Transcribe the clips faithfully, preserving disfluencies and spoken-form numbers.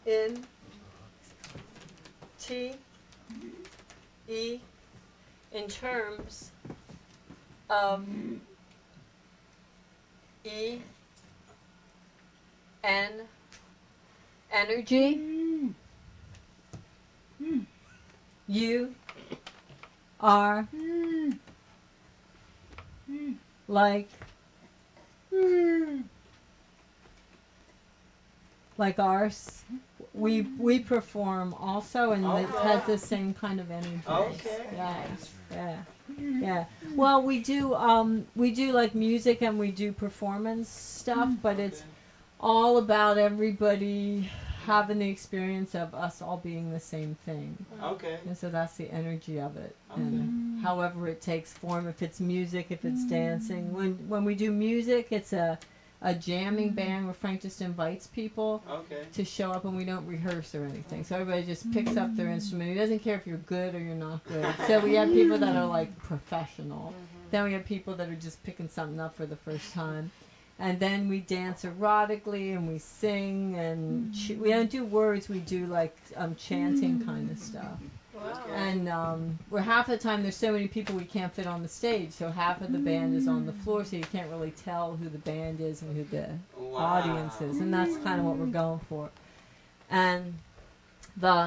N T E in terms of E N energy. U R like like ours. We we perform also, and it has Okay. the same kind of energy. Okay. Yeah, yeah, yeah. Well, we do um we do like music and we do performance stuff, but Okay. it's all about everybody having the experience of us all being the same thing. Okay. And so that's the energy of it. Okay. And however it takes form, if it's music, if it's dancing. When when we do music, it's a a jamming band where Frank just invites people Okay. to show up and we don't rehearse or anything. So everybody just picks up their instrument. He doesn't care if you're good or you're not good. So we have people that are like professional. Then we have people that are just picking something up for the first time. And then we dance erotically and we sing and ch- we don't do words. We do like um, chanting kind of stuff. Wow. And um, where half the time there's so many people we can't fit on the stage, so half of the band is on the floor, so you can't really tell who the band is and who the Wow. audience is, and that's kind of what we're going for. And the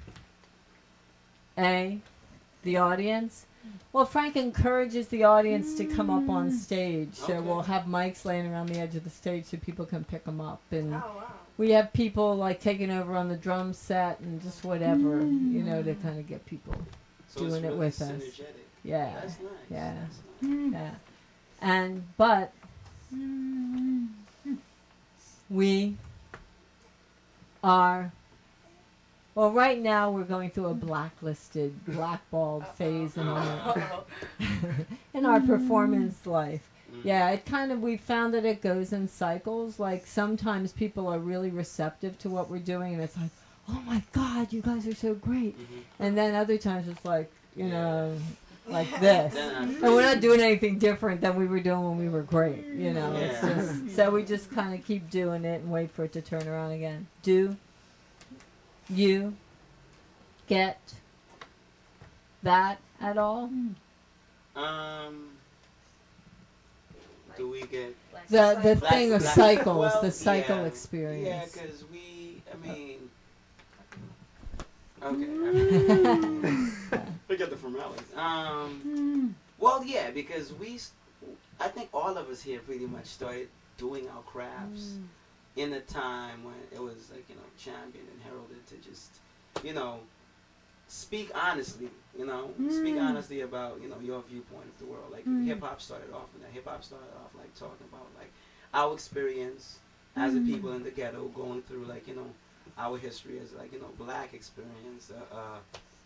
A, the audience. Well, Frank encourages the audience to come up on stage, so Okay. we'll have mics laying around the edge of the stage so people can pick them up, and Oh, wow. we have people like taking over on the drum set and just whatever, you know, to kind of get people So doing it's it really with us. synergetic. Yeah, That's nice. yeah, That's nice. yeah. And but we are well right now we're going through a blacklisted, blackballed phase in our in our performance life. Mm. Yeah, it kind of we found that it goes in cycles. Like sometimes people are really receptive to what we're doing, and it's like, oh my God, you guys are so great. Mhm. And then other times it's like, you Yeah. know, like this. Then I And we're not doing anything different than we were doing when we were great. You know, it's Yeah. just so we just kind of keep doing it and wait for it to turn around again. Do you get that at all? Um. Do we get The the black, thing of black- cycles, well, the cycle yeah, Yeah, experience. because we, I mean, okay. Forget the formalities. Um. Well, yeah, because we, s- I think all of us here pretty much started doing our crafts in a time when it was like you know championed and heralded to just, you know, speak honestly, you know, speak honestly about, you know, your viewpoint of the world. Like hip hop started off in that. Hip hop started off like talking about like our experience as a people in the ghetto, going through like, you know, our history as like, you know, black experience, uh, uh,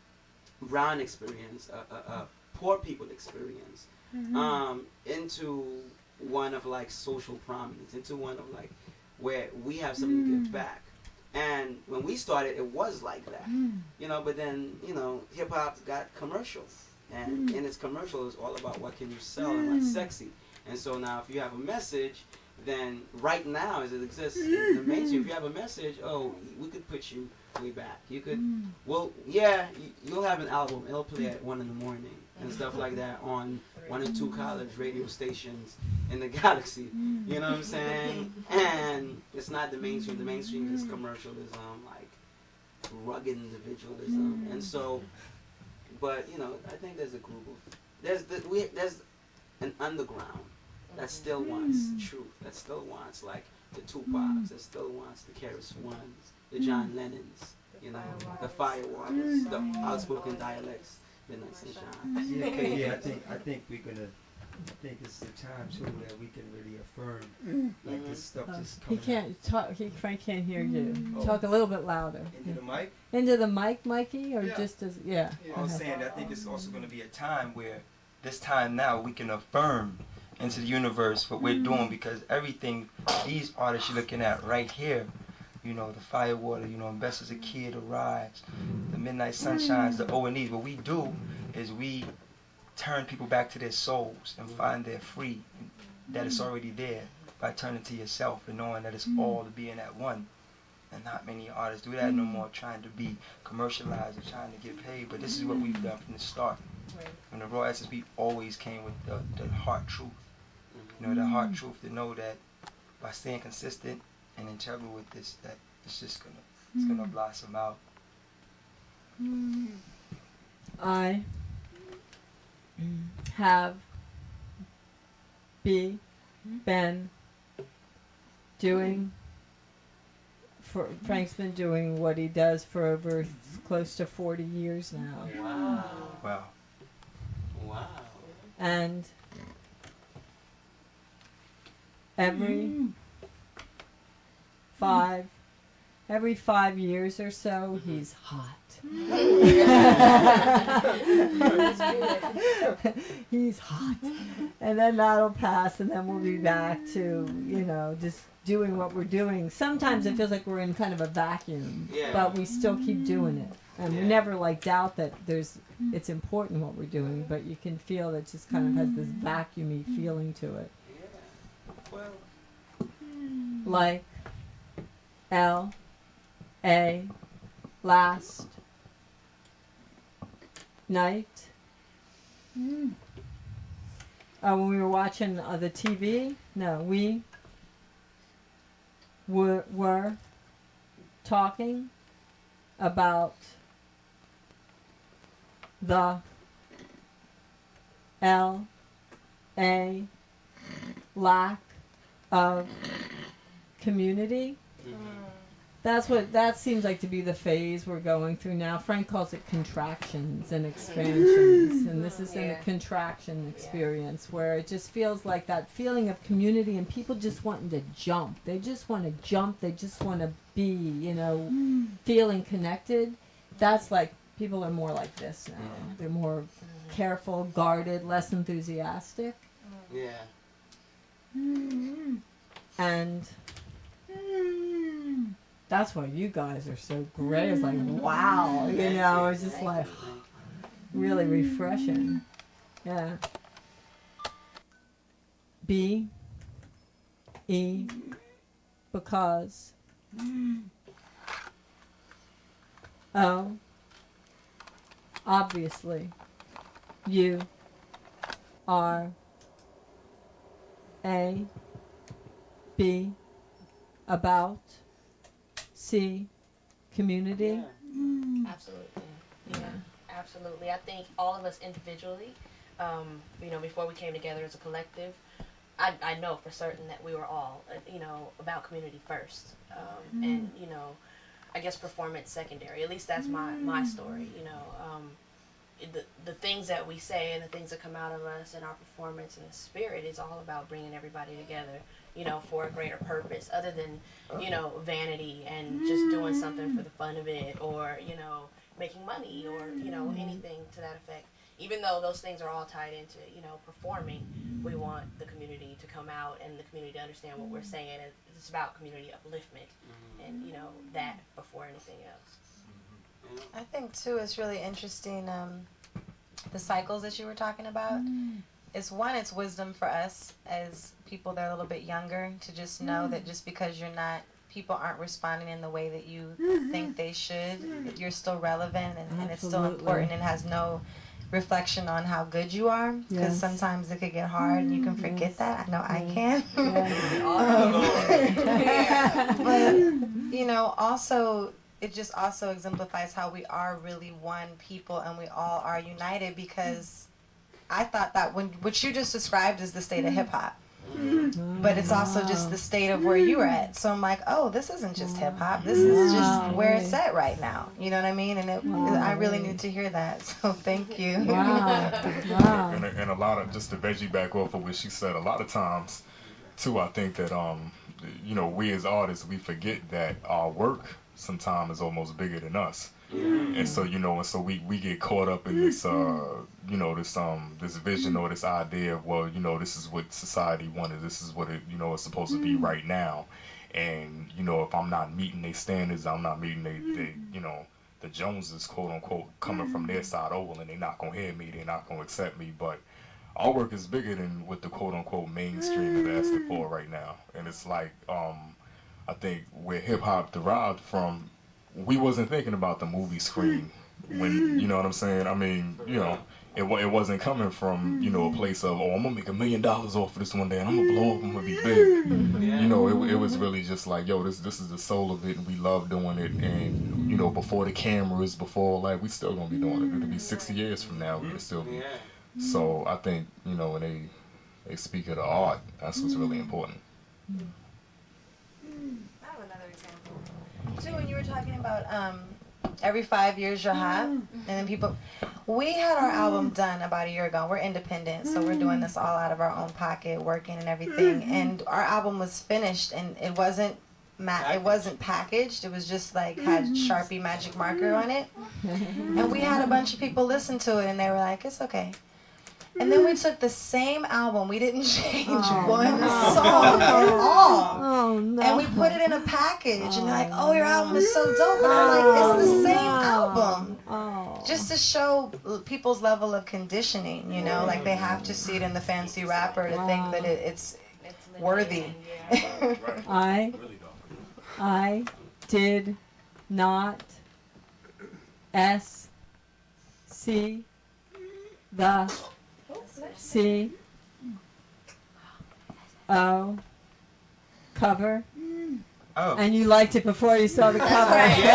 brown experience, uh, uh, uh, poor people experience, um, into one of like social prominence, into one of like where we have something to give back. And when we started, it was like that, you know. But then, you know, hip hop got commercial, and in its commercial, it's all about what can you sell and what's sexy. And so now, if you have a message, then right now, as it exists in the mainstream, if you have a message, oh, we could put you way back. You could, well, yeah, you, you'll have an album. It'll play at one in the morning and stuff like that on one or two college radio stations in the galaxy. You know what I'm saying? And it's not the mainstream. The mainstream is commercialism, like rugged individualism, and so. But you know, I think there's a group of there's the, we there's an underground that still wants truth. That still wants like the Tupacs. That still wants the Keras Ones, the John Lennons. You know, the Firewaters, the outspoken dialects, Midnight Sunshine. Yeah, 'cause, yeah, I think I think we're gonna. I think this is the time too that we can really affirm like this stuff Uh, just he coming out can't talk. He Frank can't hear you. Oh. Talk a little bit louder. into the mic. Into the mic, Mikey, or Yeah. just as yeah. I was uh-huh. saying that I think it's also going to be a time where this time now we can affirm into the universe what we're doing because everything these artists you're looking at right here, you know, the Firewater, you know, Best as a Kid, the Rides, the Midnight Sunshines, the O and E's. What we do is we turn people back to their souls and find their free, that it's already there by turning to yourself and knowing that it's all to being at one. And not many artists do that no more, trying to be commercialized or trying to get paid. But this is what we've done from the start. Right. From the raw essence, we always came with the, the heart truth. You know, the heart truth to know that by staying consistent and integral with this, that it's just gonna, it's gonna blossom out. I have be been doing for Frank's been doing what he does for over close to forty years now. Wow. Wow. Wow. And every five every five years or so he's hot. He's hot. And then that'll pass and then we'll be back to, you know, just doing what we're doing. Sometimes it feels like we're in kind of a vacuum, Yeah. but we still keep doing it. And we Yeah. never like doubt that there's it's important what we're doing, but you can feel that just kind of has this vacuumy feeling to it. Yeah. Well, Like L A last night. Uh, when we were watching uh, the T V, no, we were, were talking about the L A lack of community. That's what that seems like to be the phase we're going through now. Frank calls it contractions and expansions, and this is in Yeah. a contraction experience where it just feels like that feeling of community and people just wanting to jump. They just want to jump. They just want to be, you know, feeling connected. That's like people are more like this now. They're more careful, guarded, less enthusiastic, yeah. and that's why you guys are so great. It's like, wow, you Thank know, you. it's just Thank like you. Thank really refreshing. Yeah. B E because O obviously you are A B about C community. Yeah. Absolutely. Yeah, absolutely. I think all of us individually, um, you know, before we came together as a collective, I, I know for certain that we were all, uh, you know, about community first. Um, and, you know, I guess performance secondary. At least that's my, my story, you know. Um, the, the things that we say and the things that come out of us and our performance and the spirit is all about bringing everybody together, you know, for a greater purpose other than, you know, vanity and just doing something for the fun of it or, you know, making money or, you know, anything to that effect. Even though those things are all tied into, you know, performing, we want the community to come out and the community to understand what we're saying. And it's about community upliftment and, you know, that before anything else. I think too it's really interesting um, the cycles that you were talking about. It's one, it's wisdom for us as people that are a little bit younger to just know that just because you're not, people aren't responding in the way that you think they should, that you're still relevant and, and it's still Absolutely. important and has no reflection on how good you are because Yes. sometimes it could get hard and you can forget Yes. that. I know I Yes. can. Yeah. But you know, also it just also exemplifies how we are really one people and we all are united because I thought that when what you just described is the state of hip hop. But it's also just the state of where you're at. So I'm like, oh, this isn't just hip hop. This is just where it's at right now. You know what I mean? And it, I really need to hear that. So thank you. Wow. Wow. And, a, and a lot of, just to veggie back off of what she said, a lot of times, too, I think that, um, you know, we as artists, we forget that our work sometimes is almost bigger than us. And so, you know, and so we, we get caught up in this, uh, you know, this um this vision or this idea of, well, you know, this is what society wanted. This is what it, you know, it's supposed to be right now. And, you know, if I'm not meeting their standards, I'm not meeting they, they you know, the Joneses, quote unquote, coming from their side, oh, well, and they're not going to hear me. They're not going to accept me. But our work is bigger than what the quote unquote mainstream is asking for right now. And it's like, um, I think where hip hop derived from, we wasn't thinking about the movie screen when, you know what I'm saying? I mean, you know, it wa- it wasn't coming from, you know, a place of, oh, I'm gonna make a million dollars off of this one day and I'm gonna blow up, I'm gonna be big. Yeah. You know, it, it was really just like, yo, this this is the soul of it, and we love doing it. And you know, before the cameras, before like, we still gonna be doing it. It'll be sixty years from now, we'll still be. Yeah. So I think, you know, when they they speak of the art, that's what's really important. I have another example. Too, when you were talking about um, every five years you'll have, and then people, we had our album done about a year ago. We're independent, so we're doing this all out of our own pocket, working and everything. And our album was finished, and it wasn't ma- it wasn't packaged. It was just like had Sharpie magic marker on it. And we had a bunch of people listen to it, and they were like, "It's okay." And then we took the same album. We didn't change Oh, one no. song at all. Oh no. And we put it in a package, and they're like, "Oh, your album is so dope." And I'm like, "It's the same album." Oh. Just to show l- people's level of conditioning, you know, like they have to see it in the fancy wrapper to think that it, it's It's legit, worthy. yeah. I I did not S see the C O cover, Oh. and you liked it before you saw the cover.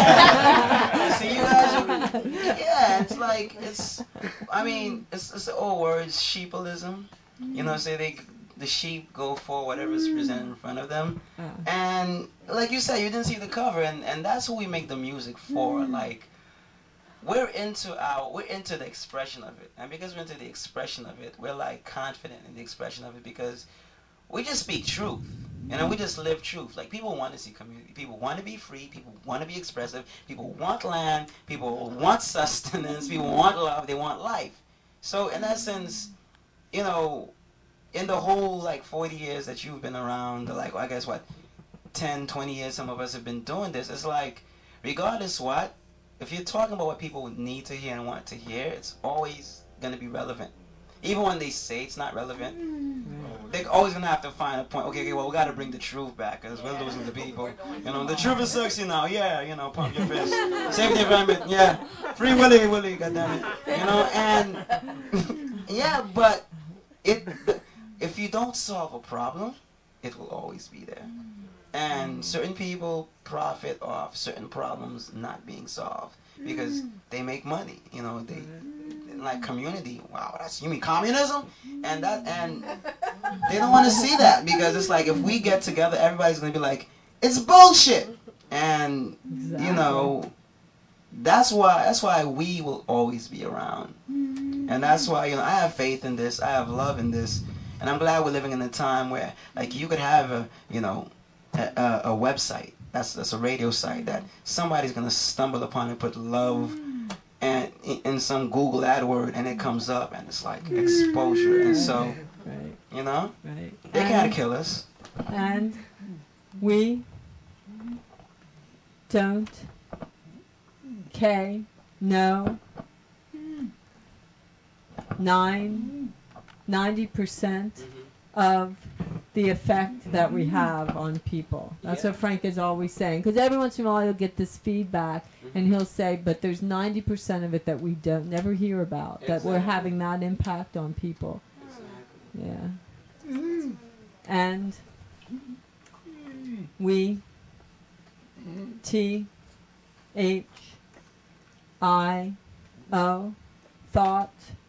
Yeah. See, you guys are, yeah, it's like, it's, I mean, it's, it's the old words, sheepalism. You know, say they, the sheep go for whatever's presented in front of them. Uh, And like you said, you didn't see the cover, and, and that's who we make the music for. Like, we're into our, we're into the expression of it. And because we're into the expression of it, we're like confident in the expression of it because we just speak truth. You know, we just live truth. Like, people want to see community. People want to be free. People want to be expressive. People want land. People want sustenance. People want love. They want life. So, in essence, you know, in the whole, like, forty years that you've been around, like, I guess, what, ten, twenty years some of us have been doing this, it's like, regardless what, if you're talking about what people need to hear and want to hear, it's always going to be relevant. Even when they say it's not relevant, they're always going to have to find a point. Okay, okay, well, we got to bring the truth back because we're losing the people. You know, the truth is sexy now. Yeah, you know, pump your fist. Save the environment. Yeah. Free Willy, Willy, goddammit. You know, and, yeah, but it, if you don't solve a problem, it will always be there. And certain people profit off certain problems not being solved because they make money. You know, they like community. Wow, that's, you mean communism? And that, and they don't want to see that because it's like if we get together, everybody's gonna be like, it's bullshit. And Exactly. you know, that's why that's why we will always be around. And that's why, you know, I have faith in this. I have love in this. And I'm glad we're living in a time where, like, you could have a, you know, a, a, a website. That's that's a radio site that somebody's gonna stumble upon and put love and in, in some Google ad word, and it comes up, and it's like exposure. And so, Right, you know, right. they And- can't kill us. And we don't K no nine ninety percent of the effect that we have on people. That's Yeah. what Frank is always saying. Because every once in a while you'll get this feedback, and he'll say, but there's ninety percent of it that we don't never hear about, that we're Exactly. having that impact on people. Yeah. And we T H I O thought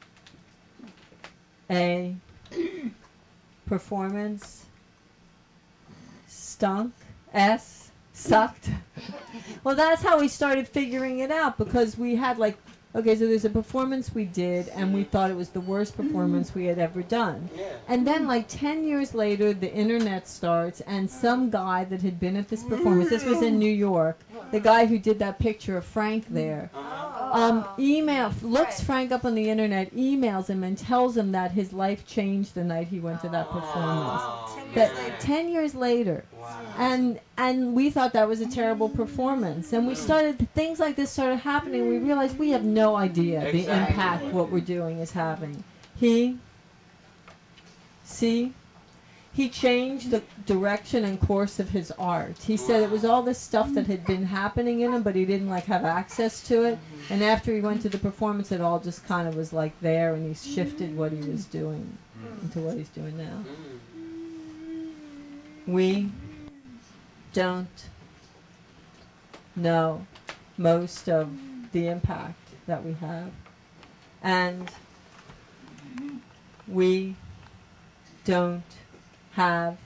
a performance stunk S sucked. Well, that's how we started figuring it out because we had like, okay, so there's a performance we did and we thought it was the worst performance we had ever done. Yeah. And then like ten years later, the internet starts and some guy that had been at this performance, this was in New York, the guy who did that picture of Frank there, um, email, looks Frank up on the internet, emails him and tells him that his life changed the night he went to that performance. Oh, That yeah. ten years later. Wow. And and we thought that was a terrible performance. And we started, things like this started happening. We realized we have no idea the Exactly. impact what we're doing is having. He, see, he changed the direction and course of his art. He said it was all this stuff that had been happening in him, but he didn't like have access to it. And after he went to the performance, it all just kind of was like there, and he shifted what he was doing into what he's doing now. We don't know most of the impact that we have, and we don't have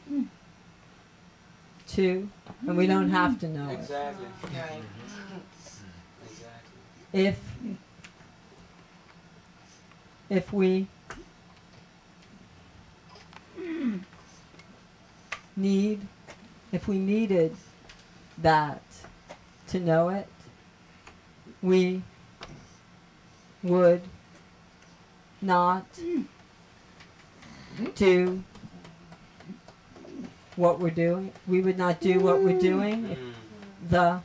to, and we don't have to know Exactly. Right. Exactly. it. If if we need, if we needed that to know it, we would not do what we're doing. We would not do what we're doing if the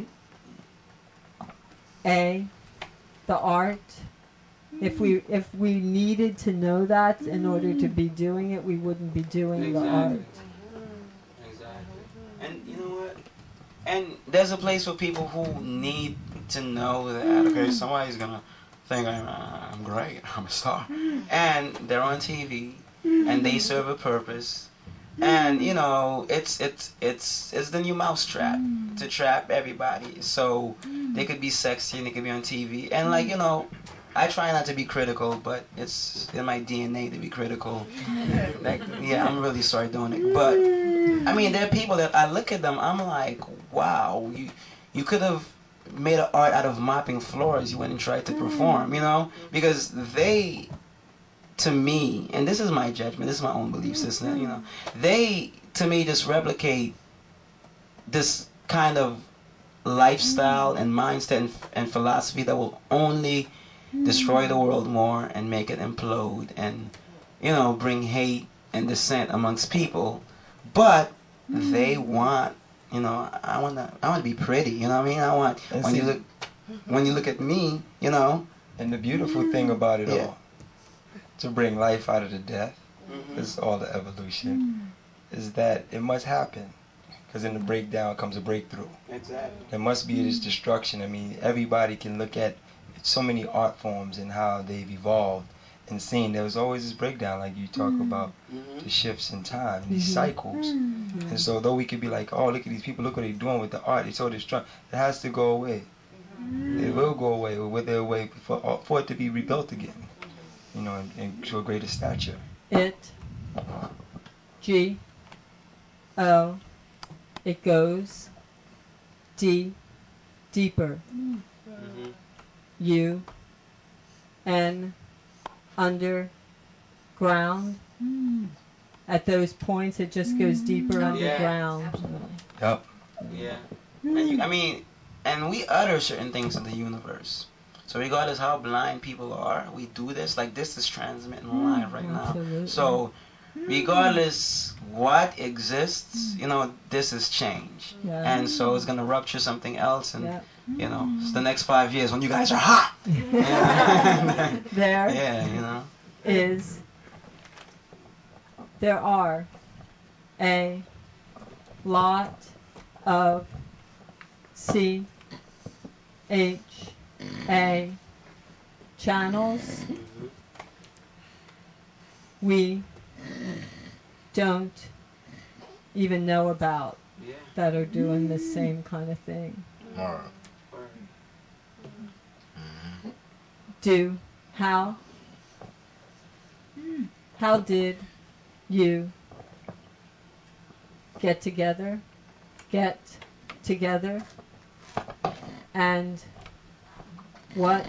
A, the art, if we if we needed to know that in order to be doing it, we wouldn't be doing Exactly. the art. Exactly. And you know what? And there's a place for people who need to know that, okay, somebody's gonna think I'm, uh, I'm great, I'm a star, and they're on T V, and they serve a purpose, and you know, it's it's it's it's the new mousetrap to trap everybody. So they could be sexy and they could be on T V, and like you know, I try not to be critical, but it's in my D N A to be critical. Like, yeah, I'm really sorry doing it, but I mean, there are people that I look at them, I'm like, wow, you you could have made an art out of mopping floors. You went and tried to perform, you know, because they, to me, and this is my judgment, this is my own belief system, you know, they to me just replicate this kind of lifestyle and mindset and, and philosophy that will only destroy the world more and make it implode and, you know, bring hate and dissent amongst people. But they want, you know, I want to, I want to be pretty. You know what I mean? I want And when see- you look, when you look at me, you know. And the beautiful thing about it Yeah. all, to bring life out of the death, Mhm. this is all the evolution, is that it must happen. Because in the breakdown comes a breakthrough. Exactly. There must be this destruction. I mean, everybody can look at so many art forms and how they've evolved and seen. There was always this breakdown, like you talk about Mhm. the shifts in time, these Mhm. cycles. And so, though we could be like, oh, look at these people, look what they're doing with the art, it's so destructive, it has to go away. It will go away, or with their way for, for it to be rebuilt again, you know, and, and to a greater stature. It, G, O, it goes, D, deeper, Mhm. U, N, underground. At those points, it just goes deeper Yeah. underground. Yep. Yeah. And you, I mean, and we utter certain things in the universe. So regardless how blind people are, we do this. Like this is transmitting live right now. Absolutely. So regardless what exists, you know, this is change. Yeah. And so it's gonna rupture something else, and Yeah. you know, it's the next five years when you guys are hot. There Yeah, you know. is, there are a lot of C H A channels Mhm. we don't even know about Yeah. that are doing the same kind of thing. Alright. Do, how, how did you get together, get together, and what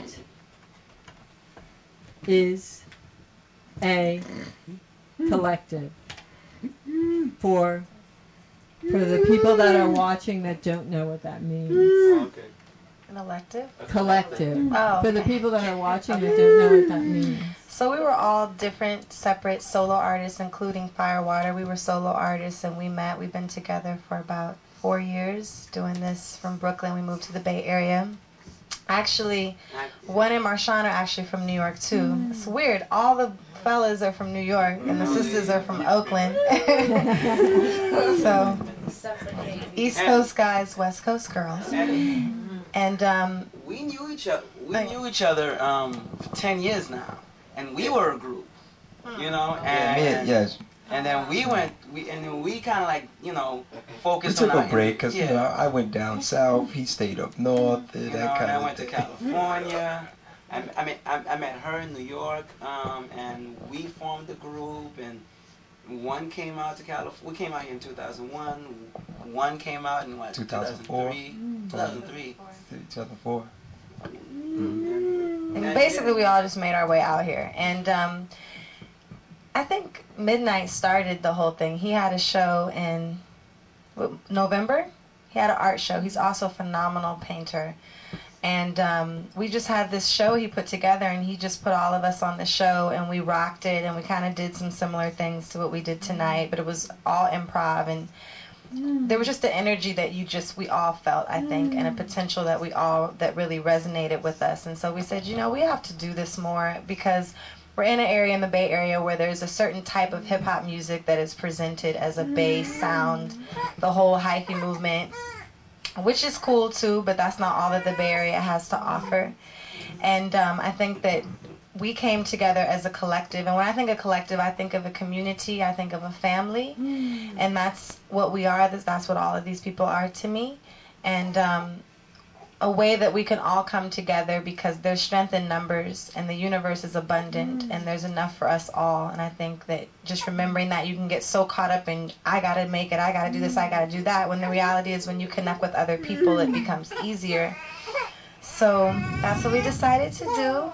is a collective? For for the people that are watching that don't know what that means. Okay. An elective? Collective. Oh, For the okay. people that are watching that don't know what that means. So we were all different, separate solo artists, including Firewater. We were solo artists, and we met. We've been together for about four years doing this from Brooklyn. We moved to the Bay Area. Actually, Acting. one and Marshawn are actually from New York too. It's weird. All the fellas are from New York, and the sisters are from Oakland. So, East Coast guys, West Coast girls. And And um, we knew each other. We Right. knew each other um, for ten years now, and we were a group. You know, Yeah, and me, yes. and then we went. We and then we kind of like you know We focused took on a our break because yeah. you know I went down south. He stayed up north. You know, That kind and I of went to thing. California. I, I mean, I, I met her in New York, um, and we formed a group. And one came out to California. We came out here in two thousand one. One came out in what? two thousand four. two thousand three. two thousand four. and basically we all just made our way out here. And um, I think Midnight started the whole thing. He had a show in what, November. He had an art show. He's also a phenomenal painter. And um, we just had this show he put together, and he just put all of us on the show, and we rocked it, and we kind of did some similar things to what we did tonight, but it was all improv, and there was just the energy that you just, we all felt, I think, and a potential that we all, that really resonated with us. And so we said, you know, we have to do this more, because we're in an area in the Bay Area where there's a certain type of hip-hop music that is presented as a bass sound, the whole hyphy movement, which is cool too, but that's not all that the Bay Area has to offer. And um, I think that we came together as a collective, and when I think of collective, I think of a community, I think of a family, and that's what we are. That's what all of these people are to me. And um, a way that we can all come together, because there's strength in numbers, and the universe is abundant, and there's enough for us all. And I think that just remembering that, you can get so caught up in, I gotta make it, I gotta do this, I gotta do that, when the reality is when you connect with other people, it becomes easier. So that's what we decided to do,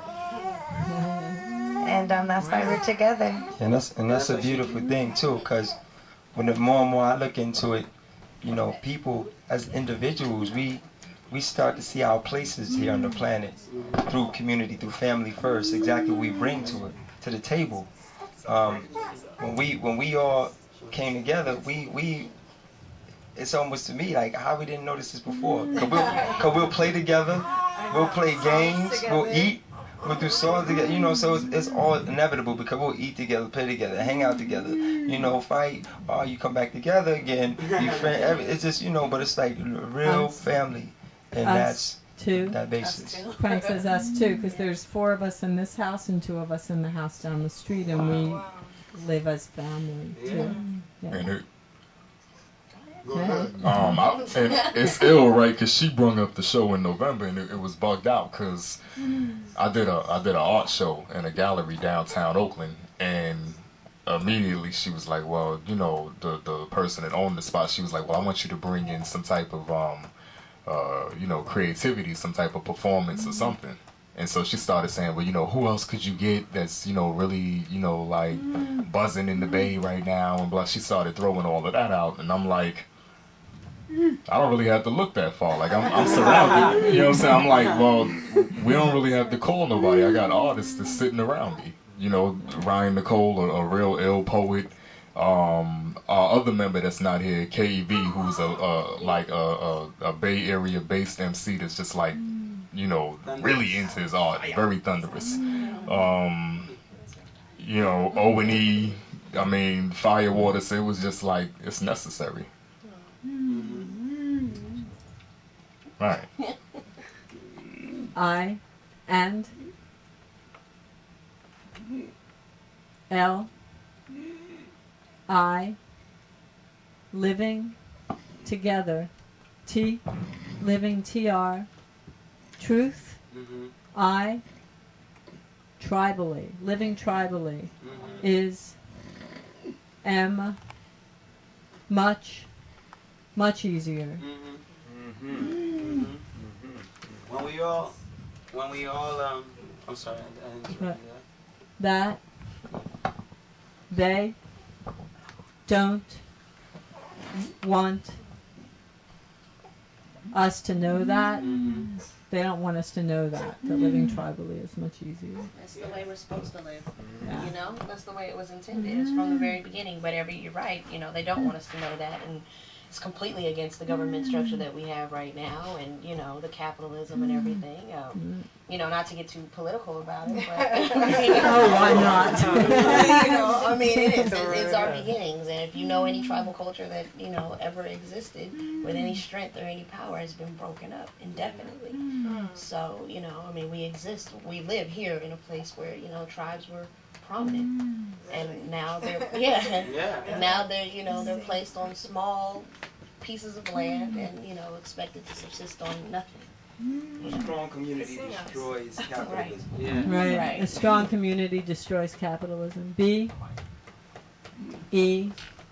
and um, that's why we're together. And that's and that's a beautiful thing too, because when the more and more I look into it, you know, people as individuals, we we start to see our places here on the planet through community, through family first. Exactly what we bring to it, to the table. Um, when we when we all came together, we we it's almost to me like how we didn't notice this before. Cause we'll, cause we'll play together, we'll play games, we'll eat, we'll do songs together. You know, so it's, it's all inevitable because we'll eat together, play together, hang out together. You know, fight. Oh, you come back together again. Be friend. every- It's just you know, but it's like real Us. family, and Us that's too. that basis. Frank says us too, because there's four of us in this house and two of us in the house down the street, and we live as family too. Yeah. And it, Yeah. um, I, and it's ill, right? Because she brung up the show in November, and it, it was bugged out because I did a I did an art show in a gallery downtown Oakland, and immediately she was like, "Well, you know, the the person that owned the spot, she was like, well, I want you to bring in some type of um, uh, you know, creativity, some type of performance or something." And so she started saying, well, you know, who else could you get that's, you know, really, you know, like buzzing in the Bay right now and blah. She started throwing all of that out, and I'm like, I don't really have to look that far. Like, I'm, I'm surrounded. You know what I'm saying? I'm like, well, we don't really have to call nobody. I got artists that's sitting around me. You know, Ryan Nicole, a, a real ill poet. Um, our other member that's not here, K E V, who's a, a like a, a, a Bay Area based M C that's just like, you know, really into his art, very thunderous. Um, you know, O and E, I mean, Firewater, so it was just like, it's necessary. Right. I and L I living together. T living T R truth. Mhm. I tribally living tribally Mhm. is M much much easier. Mhm. Mhm. When we all, when we all, um, I'm sorry, I, I didn't interrupt you there. That they don't want us to know that. Mhm. They don't want us to know that. That living tribally is much easier. That's the way we're supposed to live. Yeah. You know, that's the way it was intended. It's from the very beginning. Whatever you're right, you know, they don't want us to know that, and it's completely against the government structure that we have right now, and you know the capitalism and everything. Um, you know, not to get too political about it, but oh, why not? you know, I mean, it is. It's, it's our beginnings, and if you know any tribal culture that you know ever existed with any strength or any power, has been broken up indefinitely. So you know, I mean, we exist, we live here in a place where you know tribes were prominent, and now they're yeah, Yeah. now they're you know they're placed on small pieces of land and you know expected to subsist on nothing. A strong community destroys capitalism. Yeah. Right. Right. A strong community destroys capitalism. B. E.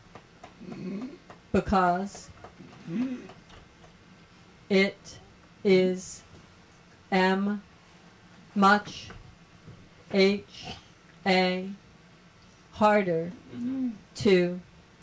Because it is M. Much. H. A. Harder Mm-hmm. to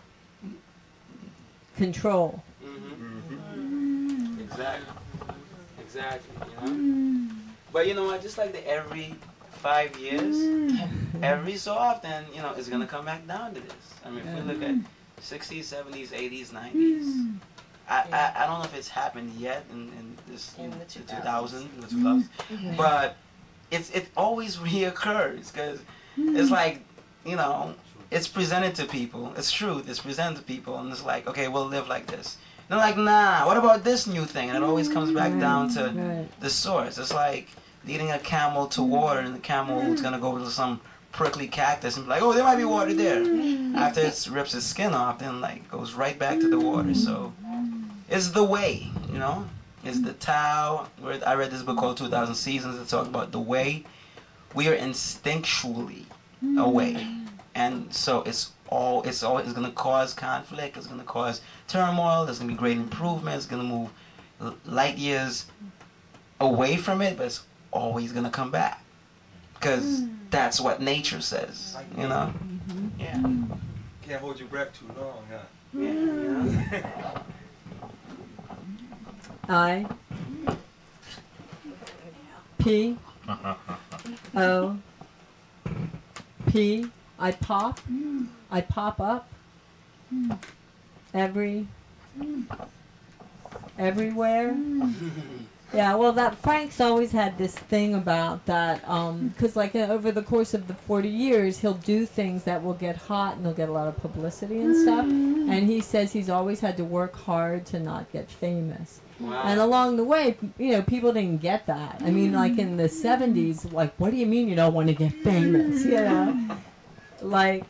control. Mm-hmm. Exactly. Exactly. You know. But you know what? Just like the every five years, every so often, you know, it's gonna come back down to this. I mean, if we look at sixties, seventies, eighties, nineties. I, I, I don't know if it's happened yet in, in this In in the two two thousand, in the two thousands, but it's it always reoccurs because it's like, you know, it's presented to people. It's truth. It's presented to people, and it's like, okay, we'll live like this. And they're like, nah. What about this new thing? And it always comes back down to Right. the source. It's like leading a camel to water, and the camel is gonna go to some prickly cactus and be like, oh, there might be water there. After it rips its skin off, then like goes right back to the water. So it's the way, you know. It's the Tao. Where I read this book called two thousand Seasons that talks about the way. We are instinctually a way, and so it's all. It's all. It's gonna cause conflict. It's gonna cause turmoil. There's gonna be great improvement. It's gonna move l- light years away from it, but it's always gonna come back because that's what nature says, you know. Yeah. Can't hold your breath too long, huh? Yeah. You know? I. P. O. P. I pop. I pop up. Every. Everywhere. Yeah, well, that Frank's always had this thing about that, um, 'cause like uh, over the course of the forty years, he'll do things that will get hot and he'll get a lot of publicity and stuff. And he says he's always had to work hard to not get famous. Wow. And along the way, you know, people didn't get that. I mean, like in the seventies, like, what do you mean you don't want to get famous? You know, like,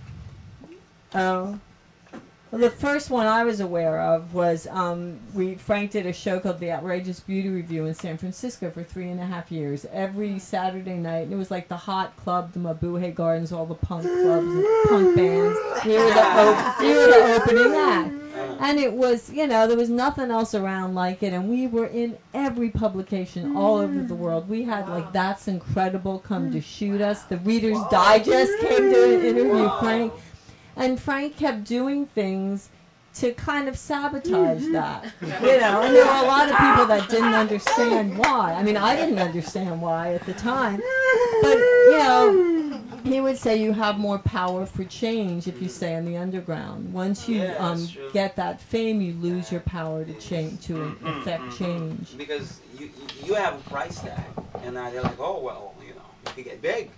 oh. Well, the first one I was aware of was um, we Frank did a show called The Outrageous Beauty Review in San Francisco for three and a half years, every Saturday night. And it was like the hot club, the Mabuhay Gardens, all the punk clubs, and punk bands. We were the, op- we were the opening act. And it was, you know, there was nothing else around like it. And we were in every publication all over the world. We had, like, That's Incredible come to shoot us. The Reader's Digest came to interview Frank. And Frank kept doing things to kind of sabotage that, you know. And there were a lot of people that didn't understand why. I mean, I didn't understand why at the time. But, you know, he would say you have more power for change if you stay in the underground. Once you Yeah, um, that's true. get that fame, you lose your power to change, to affect change. Because you you- you have a price tag, and now they're like, oh well, you know, you could get big,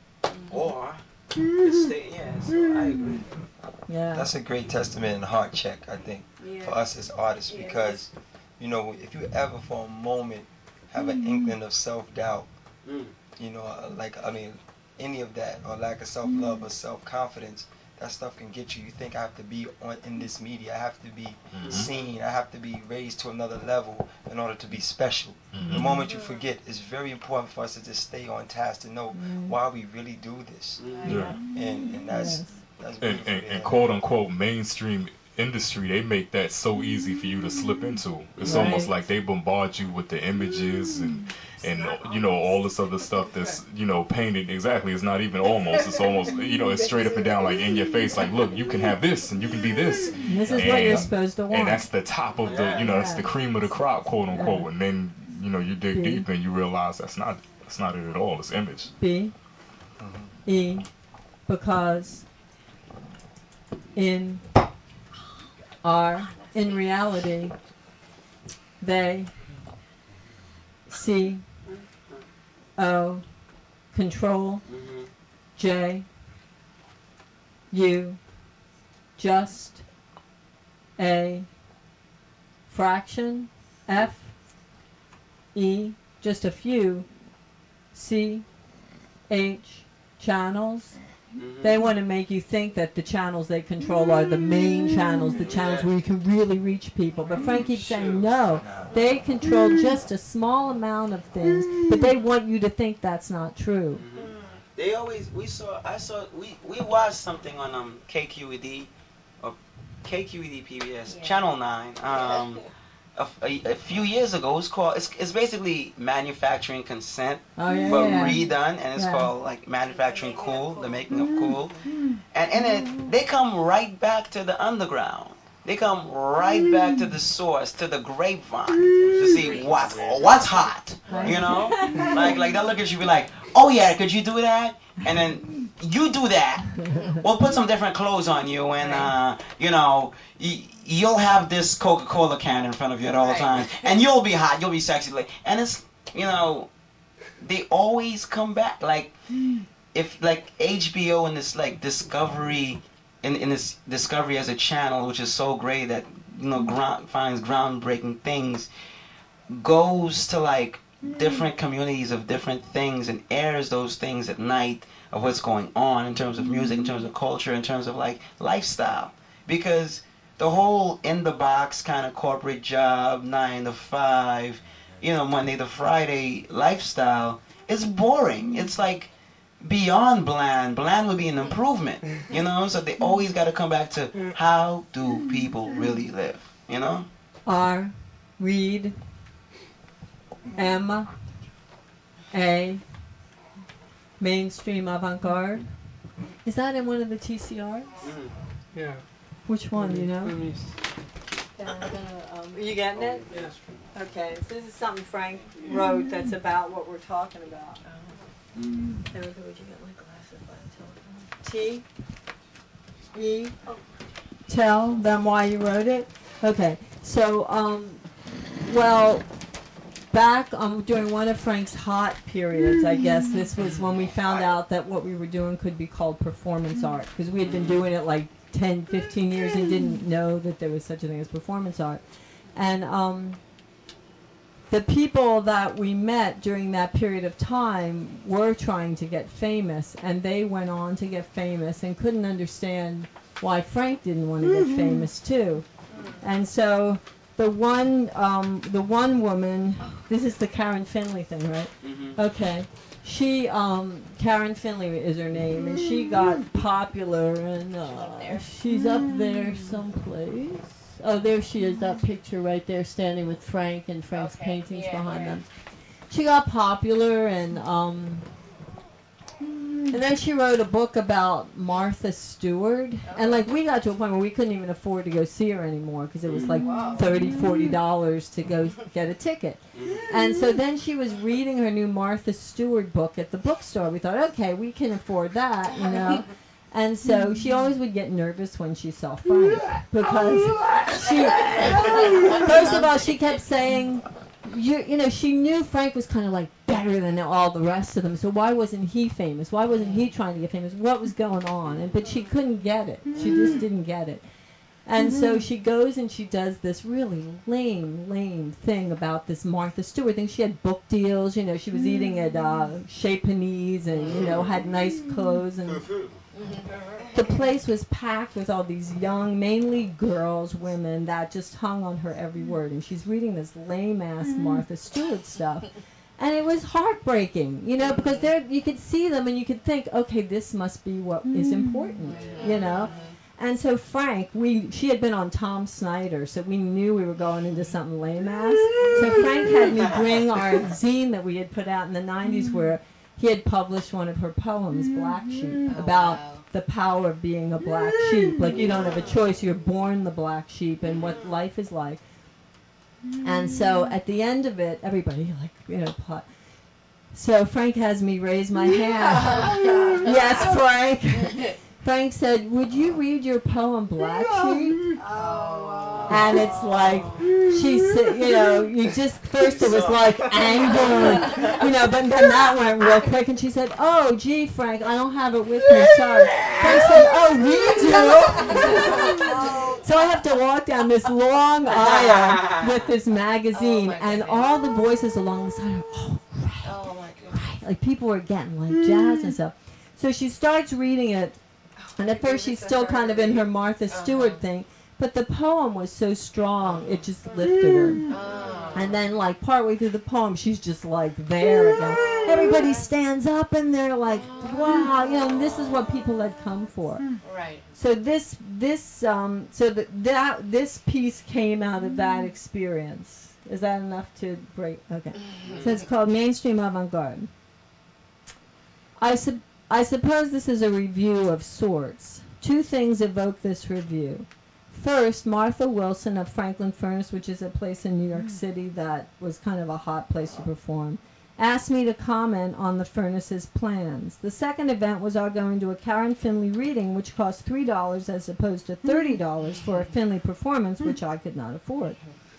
or just stay. Yeah, so I agree. Yeah. That's a great testament and heart check, I think, for us as artists, because, you know, if you ever for a moment have an inkling of self-doubt, Mm. you know, uh, like, I mean, any of that, or lack of self-love or self-confidence, that stuff can get you. You think I have to be on in this media, I have to be seen, I have to be raised to another level in order to be special. The moment you forget, it's very important for us to just stay on task to know why we really do this, Yeah. and and that's Yes. that's And, beautiful and, to and hear. quote unquote mainstream industry, they make that so easy for you to slip into. It's Right. almost like they bombard you with the images and and you know all this other stuff that's you know painted. Exactly, it's not even almost. It's almost you know it's straight up and down like in your face. Like look, you can have this and you can be this. And this is and, what you're supposed to want. And that's the top of the you know that's the cream of the crop, quote unquote. Yeah. And then you know you dig Yeah. deep and you realize that's not that's not it at all. It's image. B. E. Because in are, in reality, they, C, O, control, Mm-hmm. J, U, just, A, fraction, F, E, just a few, C, H, channels. Mm-hmm. They want to make you think that the channels they control are the main channels, the channels where you can really reach people. But Frank keeps saying, no, they control just a small amount of things, but they want you to think that's not true. Mm-hmm. They always, we saw, I saw, we, we watched something on um K Q E D, or K Q E D P B S, Yeah. Channel nine, um, a, a, a few years ago. It's called, it's, it's basically Manufacturing Consent, Oh, yeah, but yeah. redone, and it's Yeah. called like Manufacturing Cool, the making of cool. And in it, they come right back to the underground. They come right back to the source, to the grapevine, to see what's what's hot. You know, like like they'll look at you and be like, oh yeah, could you do that? And then you do that. We'll put some different clothes on you, and uh, you know, y- you'll have this Coca-Cola can in front of you at all Right. times, and you'll be hot, you'll be sexy. Like, and it's, you know, they always come back. Like, if like H B O and this like Discovery, in in this Discovery as a channel, which is so great that, you know, ground, finds groundbreaking things, goes to like different communities of different things and airs those things at night of what's going on in terms of music, in terms of culture, in terms of like lifestyle. Because the whole in the box kind of corporate job, nine to five, you know, Monday to Friday lifestyle is boring. It's like beyond bland. Bland would be an improvement, you know? So they always got to come back to, how do people really live, you know? R, read, M, A, mainstream avant-garde. Is that in one of the T C Rs? Mm. Yeah. Which one, do you know? Let me. Yeah, I'm gonna, um, are you getting it? Yes. Okay, so this is something Frank wrote that's about what we're talking about. Mm. Erica, would you get my glasses by the telephone? T, E, tell them why you wrote it? Okay, so, um, well, back um, during one of Frank's hot periods, I guess, this was when we found out that what we were doing could be called performance art, because we had been doing it like ten, fifteen years and didn't know that there was such a thing as performance art. And um, the people that we met during that period of time were trying to get famous, and they went on to get famous and couldn't understand why Frank didn't want to get famous too. And so the one, um, the one woman, this is the Karen Finley thing, right? Mm-hmm. Okay. She, um, Karen Finley is her name, and she got popular, and uh, she's up there someplace. Oh, there she is, that picture right there, standing with Frank and Frank's Okay, paintings yeah, behind yeah. them. She got popular, and um, and then she wrote a book about Martha Stewart, and like we got to a point where we couldn't even afford to go see her anymore because it was like Wow. thirty, forty dollars to go get a ticket. And so then she was reading her new Martha Stewart book at the bookstore. We thought, okay, we can afford that, you know. And so she always would get nervous when she saw Frank because she, first of all, she kept saying, you, you know, she knew Frank was kind of like better than all the rest of them. So why wasn't he famous? Why wasn't he trying to get famous? What was going on? And but she couldn't get it. She just didn't get it. And so she goes and she does this really lame, lame thing about this Martha Stewart thing. She had book deals, you know, she was eating at uh, Chez Panisse and, you know, had nice clothes. And the place was packed with all these young, mainly girls, women, that just hung on her every word. And she's reading this lame-ass Martha Stewart stuff. And it was heartbreaking, you know, because there you could see them and you could think, okay, this must be what is important, you know. And so Frank, we she had been on Tom Snyder, so we knew we were going into something lame-ass. So Frank had me bring our zine that we had put out in the nineties where he had published one of her poems, Black Sheep, about wow. the power of being a black sheep. Like, you don't have a choice, you're born the black sheep and what life is like. And so at the end of it, everybody, like, you know, plot. So Frank has me raise my hand. Yes, Frank. Frank said, would you read your poem Black Sheep? Oh. And it's like, she said, you know, you just, first it was like anger, you know, but then that went real quick, and she said, oh, gee, Frank, I don't have it with me, sorry. Frank said, oh, we do. So I have to walk down this long aisle with this magazine, Oh, and all the voices along the side are, oh, right, Oh my goodness. right. Like people were getting like jazz and stuff. So she starts reading it, and at first she's still kind of in her Martha Stewart Uh-huh. thing, but the poem was so strong, it just lifted her. Oh. And then, like, partway through the poem, she's just, like, there again. Everybody stands up, and they're like, wow, you know, and this is what people had come for. Right. So this, this, um, so that, that, this piece came out of that experience. Is that enough to break? Okay. So it's called Mainstream Avant-Garde. I, sup- I suppose this is a review of sorts. Two things evoke this review. First, Martha Wilson of Franklin Furnace, which is a place in New York City that was kind of a hot place to perform, asked me to comment on the Furnace's plans. The second event was our going to a Karen Finley reading, which cost three dollars as opposed to thirty dollars for a Finley performance, which I could not afford.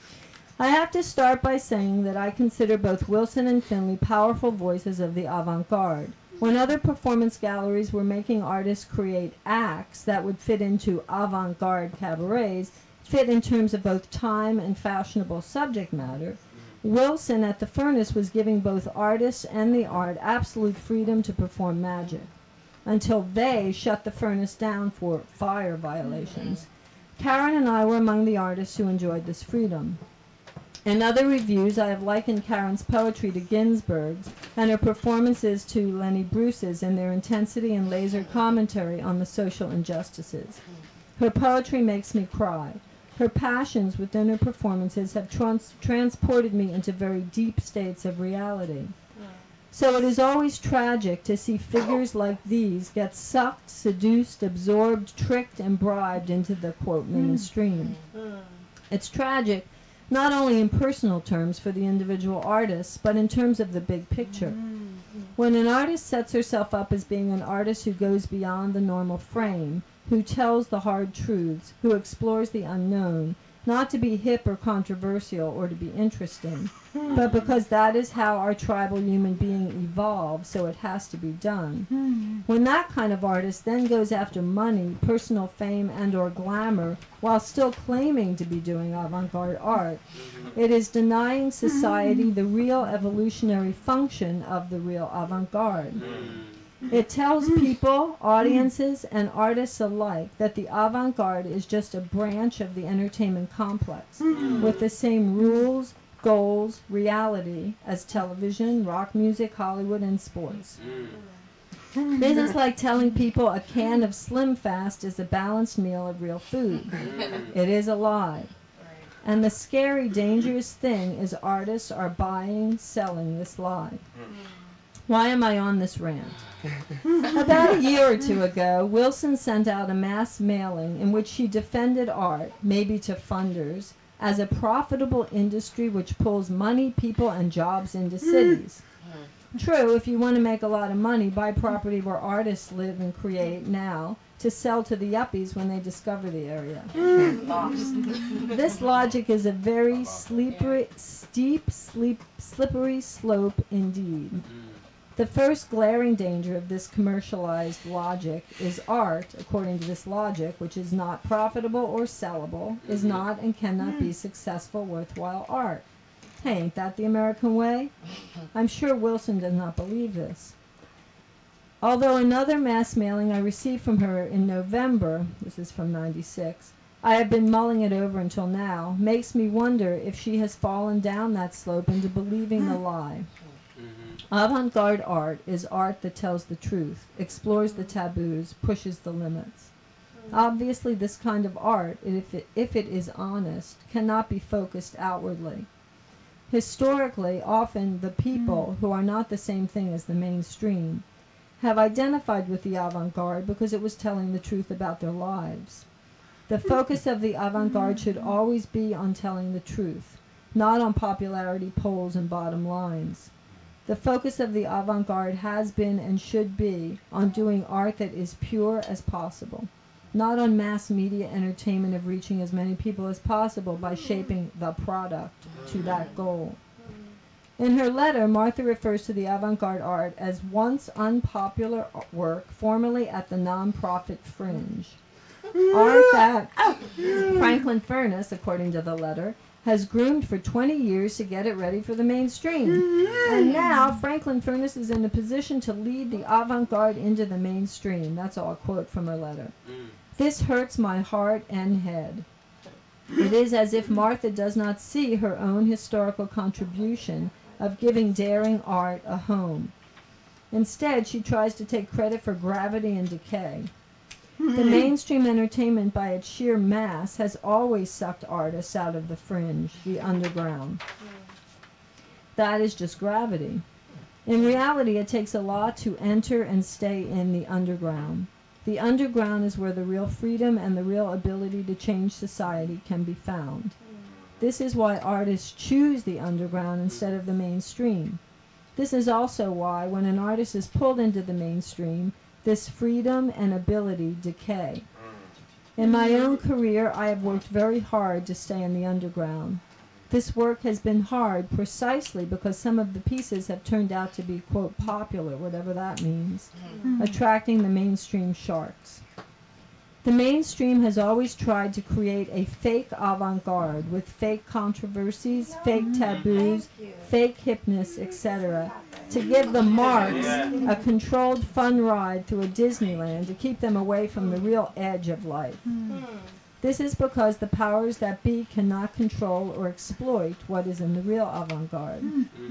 I have to start by saying that I consider both Wilson and Finley powerful voices of the avant-garde. When other performance galleries were making artists create acts that would fit into avant-garde cabarets, fit in terms of both time and fashionable subject matter, Wilson at the Furnace was giving both artists and the art absolute freedom to perform magic, until they shut the Furnace down for fire violations. Karen and I were among the artists who enjoyed this freedom. In other reviews, I have likened Karen's poetry to Ginsberg's and her performances to Lenny Bruce's in their intensity and laser commentary on the social injustices. Her poetry makes me cry. Her passions within her performances have trans- transported me into very deep states of reality. So it is always tragic to see figures like these get sucked, seduced, absorbed, tricked, and bribed into the, quote, mainstream. It's tragic not only in personal terms for the individual artists, but in terms of the big picture. When an artist sets herself up as being an artist who goes beyond the normal frame, who tells the hard truths, who explores the unknown, not to be hip or controversial or to be interesting, but because that is how our tribal human being evolved, so it has to be done. When that kind of artist then goes after money, personal fame, and or glamour, while still claiming to be doing avant-garde art, it is denying society the real evolutionary function of the real avant-garde. It tells people, audiences, and artists alike that the avant-garde is just a branch of the entertainment complex, with the same rules, goals, reality as television, rock music, Hollywood, and sports. This is like telling people a can of Slim Fast is a balanced meal of real food. It is a lie. And the scary, dangerous thing is artists are buying, selling this lie. Why am I on this rant? About a year or two ago, Wilson sent out a mass mailing in which she defended art, maybe to funders, as a profitable industry which pulls money, people, and jobs into cities. True, if you want to make a lot of money, buy property where artists live and create now to sell to the yuppies when they discover the area. This logic is a very slippery, steep, sleep, slippery slope indeed. The first glaring danger of this commercialized logic is art, according to this logic, which is not profitable or sellable, is not and cannot be successful, worthwhile art. Hey, ain't that the American way? I'm sure Wilson does not believe this. Although another mass mailing I received from her in November, this is from ninety-six, I have been mulling it over until now, makes me wonder if she has fallen down that slope into believing the lie. Avant-garde art is art that tells the truth, explores the taboos, pushes the limits. Obviously, this kind of art, if it, if it is honest, cannot be focused outwardly. Historically, often the people, who are not the same thing as the mainstream, have identified with the avant-garde because it was telling the truth about their lives. The focus of the avant-garde should always be on telling the truth, not on popularity polls and bottom lines. The focus of the avant-garde has been and should be on doing art that is pure as possible, not on mass media entertainment of reaching as many people as possible by shaping the product to that goal. In her letter, Martha refers to the avant-garde art as once unpopular work formerly at the non-profit fringe. Art that Franklin Furness, according to the letter, has groomed for twenty years to get it ready for the mainstream. And now Franklin Furness is in a position to lead the avant-garde into the mainstream. That's all a quote from her letter. This hurts my heart and head. It is as if Martha does not see her own historical contribution of giving daring art a home. Instead, she tries to take credit for gravity and decay. The mainstream entertainment, by its sheer mass, has always sucked artists out of the fringe, the underground. That is just gravity. In reality, it takes a lot to enter and stay in the underground. The underground is where the real freedom and the real ability to change society can be found. This is why artists choose the underground instead of the mainstream. This is also why, when an artist is pulled into the mainstream, this freedom and ability decay. In my own career, I have worked very hard to stay in the underground. This work has been hard precisely because some of the pieces have turned out to be, quote, popular, whatever that means, attracting the mainstream sharks. The mainstream has always tried to create a fake avant-garde with fake controversies, fake taboos, fake hipness, et cetera, to give the marks a controlled fun ride through a Disneyland to keep them away from the real edge of life. This is because the powers that be cannot control or exploit what is in the real avant-garde.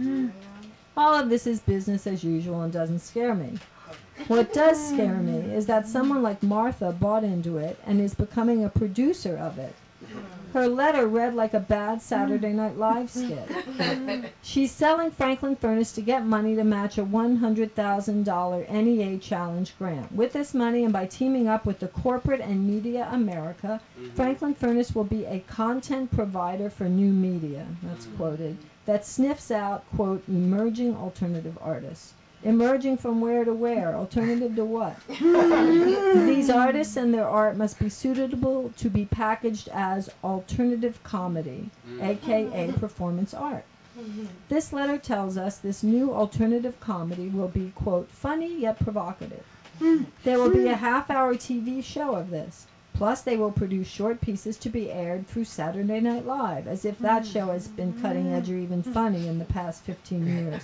All of this is business as usual and doesn't scare me. What does scare me is that someone like Martha bought into it and is becoming a producer of it. Her letter read like a bad Saturday Night Live skit. She's selling Franklin Furness to get money to match a one hundred thousand dollars N E A Challenge grant. With this money and by teaming up with the corporate and media America, Franklin Furness will be a content provider for new media, that's quoted, that sniffs out, quote, emerging alternative artists. Emerging from where to where? Alternative to what? These artists and their art must be suitable to be packaged as alternative comedy, aka performance art. This letter tells us this new alternative comedy will be, quote, funny yet provocative. There will be a half-hour T V show of this. Plus, they will produce short pieces to be aired through Saturday Night Live, as if that show has been cutting edge or even funny in the past fifteen years.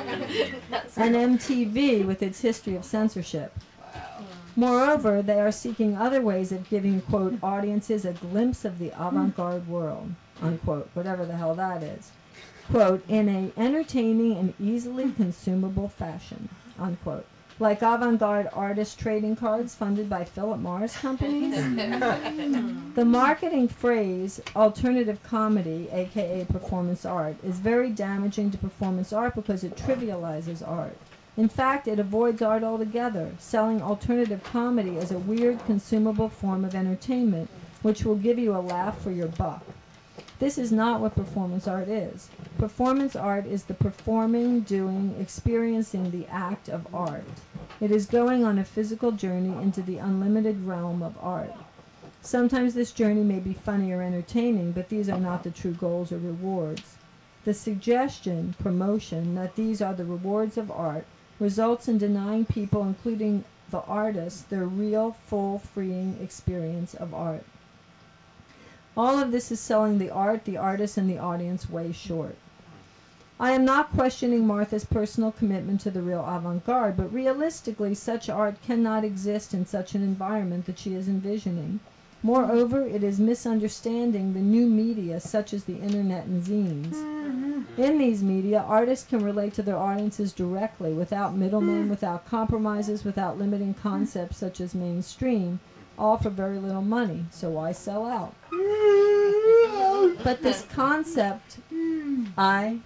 And M T V with its history of censorship. Moreover, they are seeking other ways of giving, quote, audiences a glimpse of the avant-garde world, unquote, whatever the hell that is, quote, in a entertaining and easily consumable fashion, unquote. Like avant-garde artist trading cards funded by Philip Morris companies. The marketing phrase alternative comedy, aka performance art, is very damaging to performance art because it trivializes art. In fact, it avoids art altogether, selling alternative comedy as a weird consumable form of entertainment, which will give you a laugh for your buck. This is not what performance art is. Performance art is the performing, doing, experiencing the act of art. It is going on a physical journey into the unlimited realm of art. Sometimes this journey may be funny or entertaining, but these are not the true goals or rewards. The suggestion, promotion, that these are the rewards of art results in denying people, including the artists, their real, full, freeing experience of art. All of this is selling the art, the artist, and the audience way short. I am not questioning Martha's personal commitment to the real avant-garde, but realistically, such art cannot exist in such an environment that she is envisioning. Moreover, it is misunderstanding the new media, such as the internet and zines. In these media, artists can relate to their audiences directly, without middlemen, without compromises, without limiting concepts such as mainstream, all for very little money. So why sell out? But this concept, I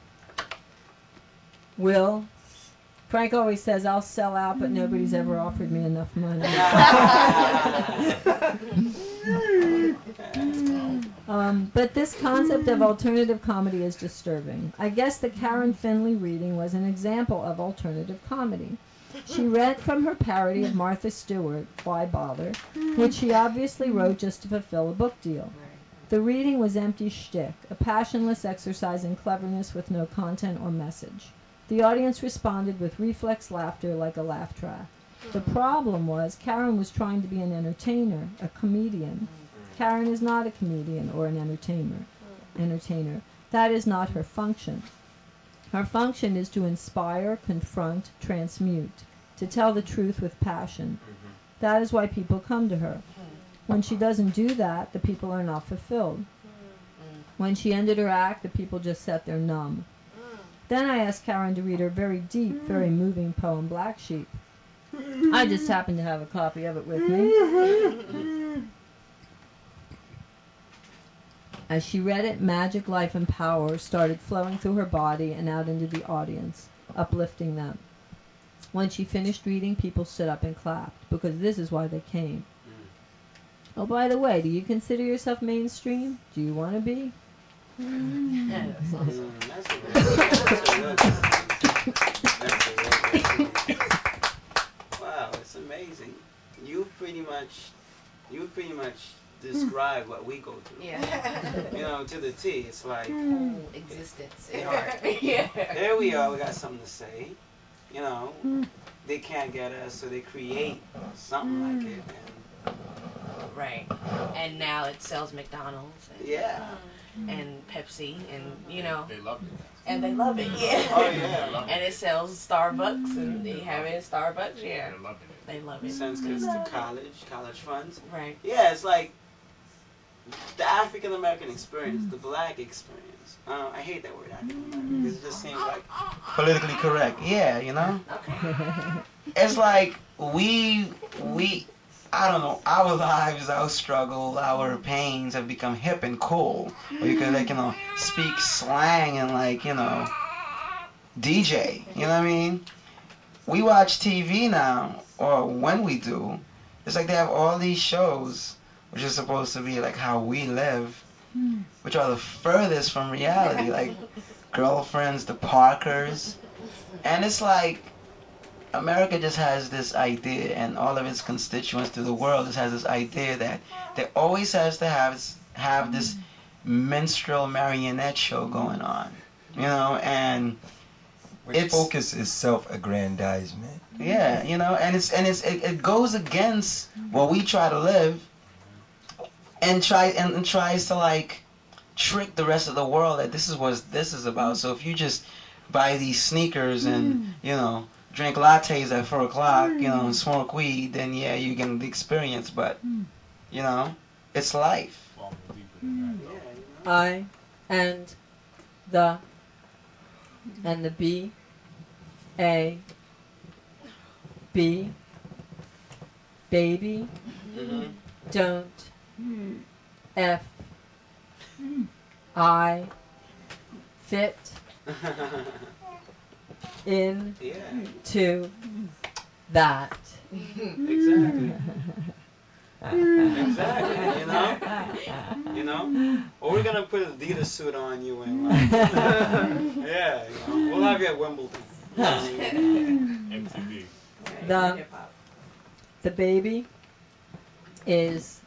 will, Frank always says, I'll sell out, but nobody's ever offered me enough money. Um, but this concept of alternative comedy is disturbing. I guess the Karen Finley reading was an example of alternative comedy. She read from her parody of Martha Stewart, Why Bother?, which she obviously wrote just to fulfill a book deal. The reading was empty shtick, a passionless exercise in cleverness with no content or message. The audience responded with reflex laughter like a laugh track. The problem was Karen was trying to be an entertainer, a comedian. Karen is not a comedian or an entertainer. Entertainer. That is not her function. Her function is to inspire, confront, transmute, to tell the truth with passion. Mm-hmm. That is why people come to her. When she doesn't do that, the people are not fulfilled. Mm-hmm. When she ended her act, the people just sat there numb. Mm-hmm. Then I asked Karen to read her very deep, mm-hmm. very moving poem, Black Sheep. Mm-hmm. I just happened to have a copy of it with me. Mm-hmm. As she read it, magic, life, and power started flowing through her body and out into the audience, uplifting them. When she finished reading, people stood up and clapped, because this is why they came. Mm. Oh, by the way, do you consider yourself mainstream? Do you want to be? Mm. Yeah, that's awesome. Mm, that's a good, that's a good, that's a good. Wow, it's amazing. You pretty much, you pretty much describe what we go through. Yeah. You know, to the T. It's like whole existence. Yeah. Yeah. There we are. We got something to say. You know, they can't get us, so they create something like it. And right. And now it sells McDonald's. And, yeah. And Pepsi, and you know. They love it. And they love it. Yeah. Oh yeah. And it sells Starbucks, and they have it in Starbucks. Yeah. They love it. They love it. Sends kids to college, college funds. Right. Yeah, it's like the African American experience, the black experience. Uh, I hate that word, African American, because it just seems like politically correct. Yeah, you know. Okay. It's like we we I don't know, our lives, our struggle, our pains have become hip and cool. Or you could like you know speak slang and like you know D J. You know what I mean? We watch T V now, or when we do, it's like they have all these shows which is supposed to be like how we live, which are the furthest from reality, like Girlfriends, The Parkers, and it's like America just has this idea, and all of its constituents through the world just has this idea that there always has to have have this minstrel marionette show going on, you know, and which its focus is self-aggrandizement. Yeah, you know, and it's and it's it, it goes against what we try to live. And try and, and tries to like trick the rest of the world that this is what this is about. So if you just buy these sneakers and you know drink lattes at four o'clock, you know, and smoke weed, then yeah, you get the experience. But you know, it's life. I and the and the B A B baby mm-hmm. don't F I fit in yeah. to that. Exactly. Exactly. You know. You know. Or we're gonna put a Adidas suit on you and like, yeah. You know, we'll have you at Wimbledon. M T V. The the baby is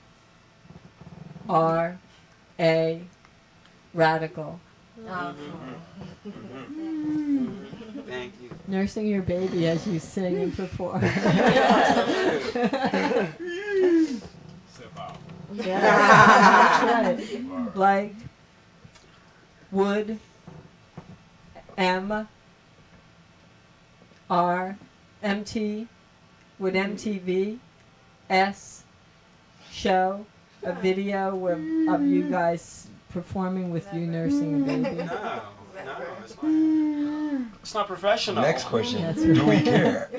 R A radical. Mm-hmm. Mm-hmm. Thank you. Nursing your baby as you sing and perform. Yeah, that's right. Like would M R M T would M T V S show a video of, of you guys performing with you nursing a baby? No, no, it's not. It's not professional. Next question. That's Do we right. care?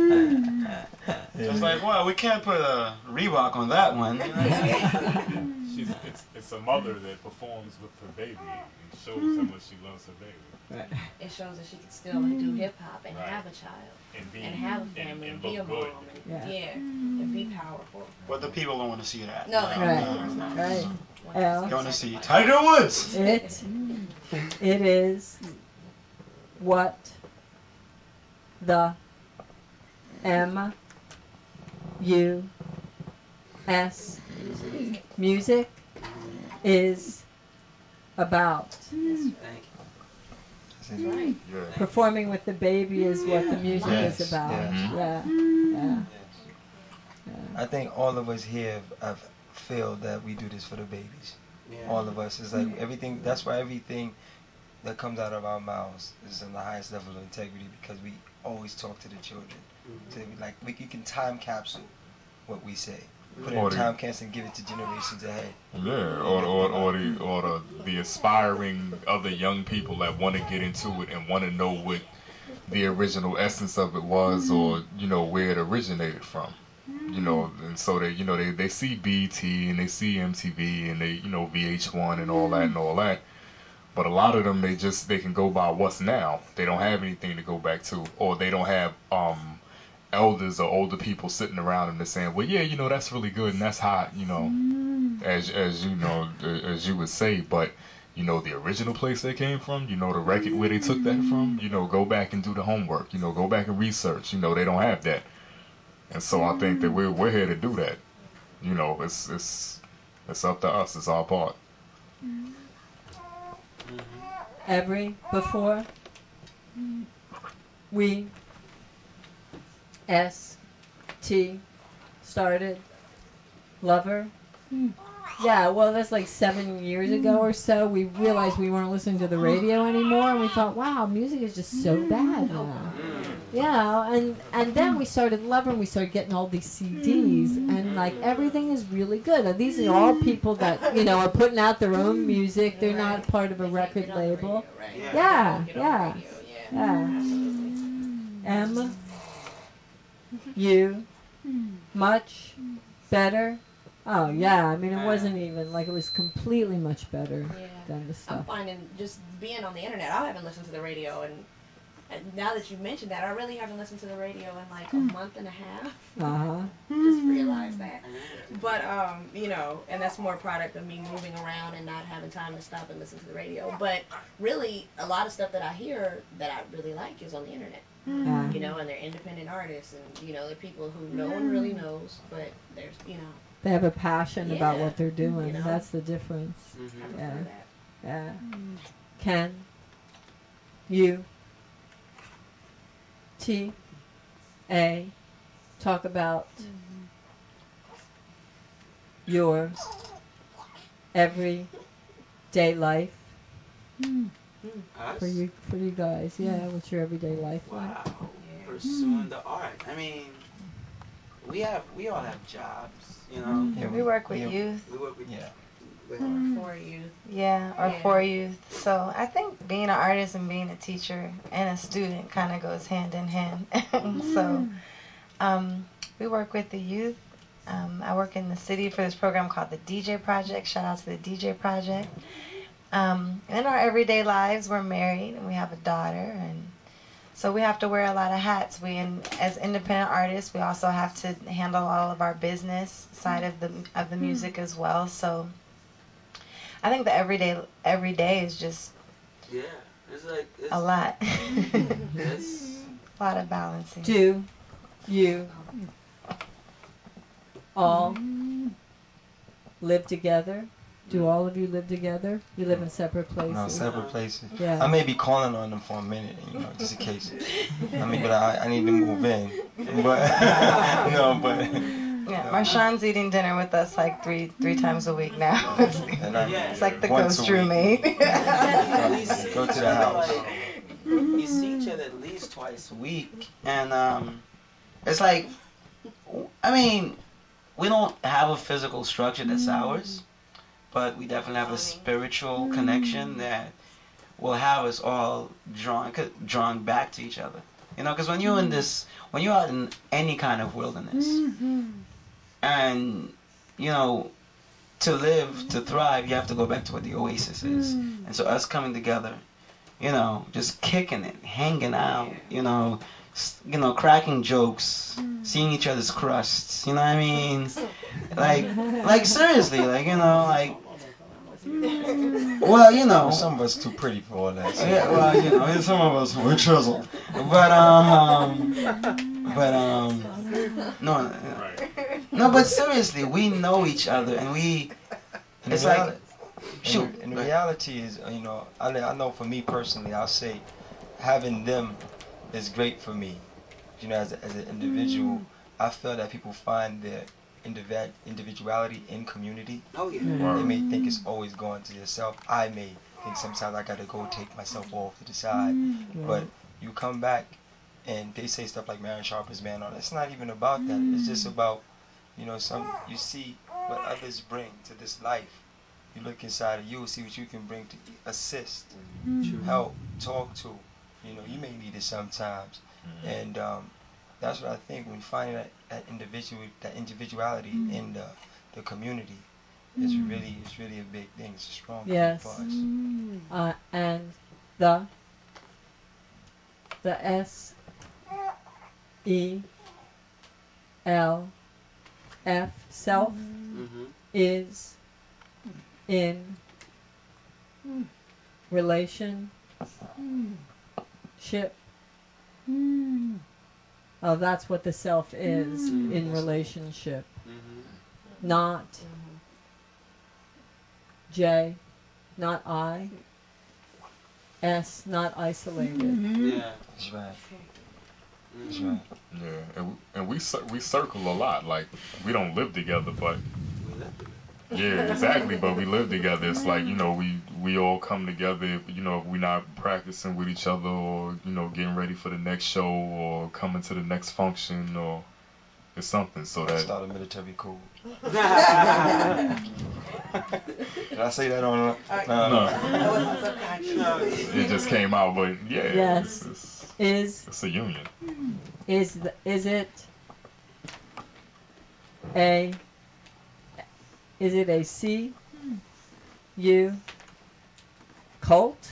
It's like, well, we can't put a Reebok on that one. she's it's, it's a mother that performs with her baby and shows how much she loves her baby. Right. It shows that she can still do hip hop and Right. have a child And, be, and have a and, family and, and be a look mom good. and Yeah. yeah, and be powerful. But the people don't want to see that. No, they Right. don't. Right. Al? They want to see Tiger Woods. It, it is what the M U S music is about. Thank you. That's right. Yeah. Performing with the baby is what the music Yes, is about. yes. Yeah. Yeah. I think all of us here have feel that we do this for the babies. Yeah. All of us. It's like everything, that's why everything that comes out of our mouths is in the highest level of integrity, because we always talk to the children. Mhm. So we, like, we, you can time capsule what we say. Put it Or in the- time capsule and give it to generations ahead. Yeah, or or or the or the, the aspiring other young people that want to get into it and want to know what the original essence of it was, or you know where it originated from. You know, and so they you know they they see B E T and they see M T V and they you know V H one and all that and all that. But a lot of them, they just they can go by what's now. They don't have anything to go back to, or they don't have um elders or older people sitting around them that's saying, well, yeah, you know, that's really good and that's hot, you know, as as you know, as you would say. But you know, the original place they came from, you know, the record where they took that from, you know, go back and do the homework, you know, go back and research. You know, they don't have that, and so I think that we're we're here to do that. You know, it's it's it's up to us. It's our part. Every before we S T started Lover. Yeah, well, that's like seven years ago or so. We realized we weren't listening to the radio anymore, and we thought, wow, music is just so bad now. Yeah, and and then we started Lover, and we started getting all these C Ds, and like everything is really good. And these are all people that you know are putting out their own music. They're not part of a record label. Yeah, yeah, yeah. M U much better. Oh yeah, I mean it wasn't even like it was completely much better Yeah. than the I'm stuff. finding just being on the internet, I haven't listened to the radio, and, and now that you mentioned that, I really haven't listened to the radio in like a month and a half. Uh huh. Just realized that. But um, you know, and that's more a product of me moving around and not having time to stop and listen to the radio. But really, a lot of stuff that I hear that I really like is on the internet. Yeah. You know, and they're independent artists, and you know, they're people who no one really knows, but there's, you know, They have a passion about Yeah, what they're doing. you know. That's the difference. I prefer Yeah. that. Yeah. Can you T A talk about your everyday life Us? for you for you guys? Yeah, what's your everyday life like? Wow. Pursuing the art. I mean, we have we all have jobs, you know. Yeah, We work with yeah, youth. We work with Yeah. with For you. Yeah, or Yeah. for youth. So I think being an artist and being a teacher and a student kind of goes hand in hand. So um, we work with the youth. Um, I work in the city for this program called the D J Project. Shout out to the D J Project. Um, in our everyday lives, we're married and we have a daughter, and so we have to wear a lot of hats. We, in, as independent artists, we also have to handle all of our business side of the of the music as well. So I think the everyday every day is just yeah. It's like it's, a lot, It's, a lot of balancing. Do you all live together? Do all of you live together? You live in separate places. No, separate places. Yeah. I may be calling on them for a minute, you know, just in case. I mean, but I, I need to move in. But no, but Yeah, Marshawn's eating dinner with us like three three times a week now. it's, and I, it's like the once a ghost week. roommate. Go to the house. Like, you see each other at least twice a week, and um, it's like, I mean, we don't have a physical structure that's ours, but we definitely have a spiritual connection that will have us all drawn drawn back to each other. You know, because when you're in this, when you're out in any kind of wilderness, and you know, to live, to thrive, you have to go back to what the oasis is. And so us coming together, you know, just kicking it, hanging out, you know, s- you know, cracking jokes, seeing each other's crusts. You know what I mean? Like, like seriously, like you know, like. Well, you know. Some of us too pretty for all that. Yeah, well, you know, and some of us we're chiseled, but um, but um, no, no, but seriously, we know each other, and we. And It's the like, reali- shoot. And the, and the reality is, uh, you know, I, I know for me personally, I'll say having them is great for me. You know, as, a, as an individual, I feel that people find their individ- individuality in community. Oh yeah. They may think it's always going to yourself. I may think sometimes I gotta go take myself off to the side. But you come back and they say stuff like Marion Sharper's man on it. It's not even about that. It's just about, you know, some you see what others bring to this life. You look inside of you, see what you can bring to assist, help, talk to. You know, you may need it sometimes. And um, that's what I think when finding that, that individual that individuality in the the community is really it's really a big thing. It's a strong thing Yes. for us. Uh, and the the S E L F self Mm-hmm. is in relation ship. Oh, that's what the self is in relationship. Mm-hmm. Not J, not I. S, not isolated. Yeah. That's right. That's Mm-hmm. right. Yeah, and we, and we cir- we circle a lot. Like we don't live together, but We left it. yeah, exactly. But we live together. It's like you know we we all come together. If, you know, if we're not practicing with each other, or you know, getting ready for the next show, or coming to the next function, or it's something. So Let's that start a military code. Yeah. Did I say that on? Uh, No. no, That wasn't subconscious. it just came out. But yeah, Yes. it's, it's, Is it's a union. is the, is it a is it a C U cult?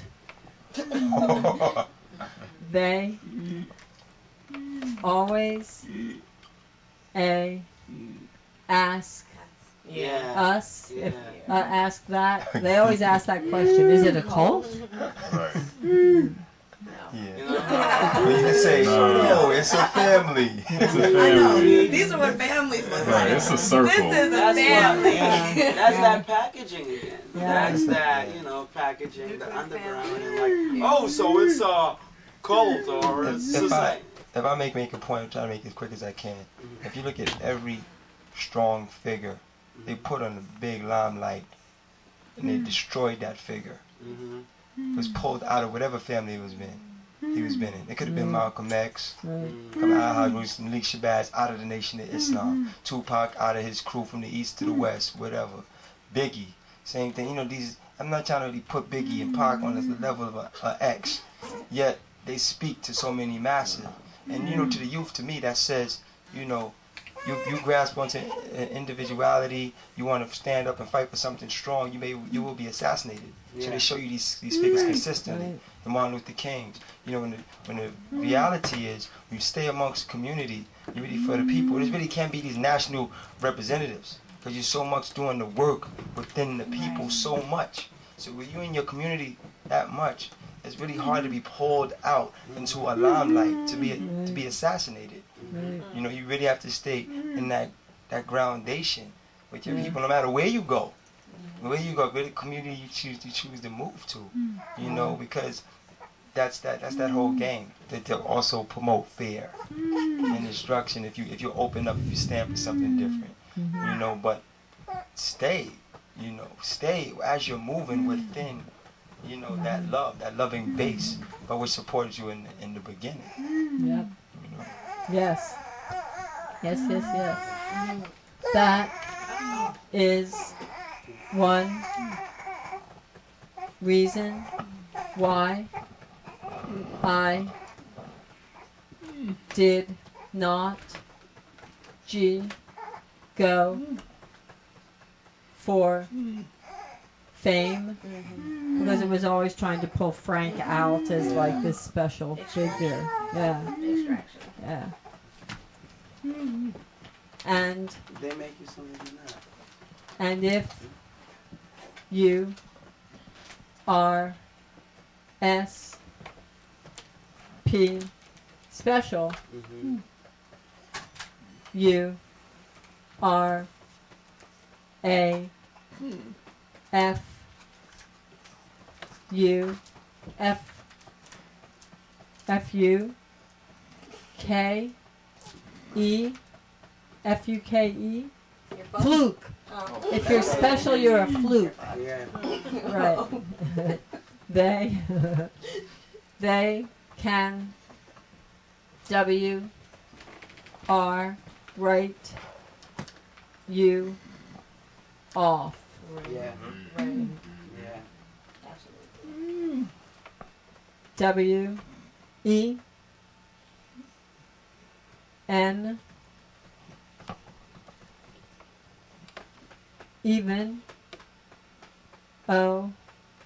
They always a ask Yeah. us Yeah. if uh, ask that. They always ask that question. Is it a cult? Right. You Yeah. know? When you can say, No. oh, it's a family. It's a I know. family. These are what families look Right. like. It's a circle. This is a That's family. what, Yeah. that's Yeah. that packaging again. Yeah. That's that, you know, packaging, the underground, and like, oh, so it's a cult or If- it's if I- society. If I make make a point, I'm trying to make it as quick as I can. Mhm. If you look at every strong figure, they put on a big limelight and they destroyed that figure. Mm-hmm. It was pulled out of whatever family it was in. He was been in. It could have been Mm. Malcolm X, Right. Kamala Harris, Malik Shabazz out of the Nation of Islam, Tupac out of his crew from the east to the west, whatever. Biggie, same thing. You know, these. I'm not trying to really put Biggie and Pac on the level of a, a X, yet they speak to so many masses. And you know, to the youth, to me, that says, you know, you you grasp onto i- individuality. You want to stand up and fight for something strong. You may you will be assassinated. So Yeah. they show you these these figures consistently. Right. The Martin Luther Kings. You know, when the when the reality is, when you stay amongst community, you really for the people. This really can't be these national representatives because you're so much doing the work within the people so much. So when you're in your community that much, it's really hard to be pulled out into a limelight to be to be assassinated. Right. You know, you really have to stay in that that groundation with your Yeah. people, no matter where you go, where you go, where the community you choose to choose to move to. You know, because that's that that's that whole game. That to also promote fear and destruction. If you if you open up, if you stand for something different, you know. But stay, you know, stay as you're moving within, you know, that love, that loving base, but which supported you in the, in the beginning. Yep. You know. Yes. Yes, yes, yes. That is one reason why I did not G go for fame, because it was always trying to pull Frank out as like this special figure. Yeah. Extraction. Yeah. And They make you something you're not. and if you are S P special, Mm-hmm. you are A F U F F U K E F U K E Your phone? fluke. Oh. If you're special, you're a fluke. Yeah. Right. They they can W R write you off. Yeah. Right. Yeah. Absolutely. W E N even O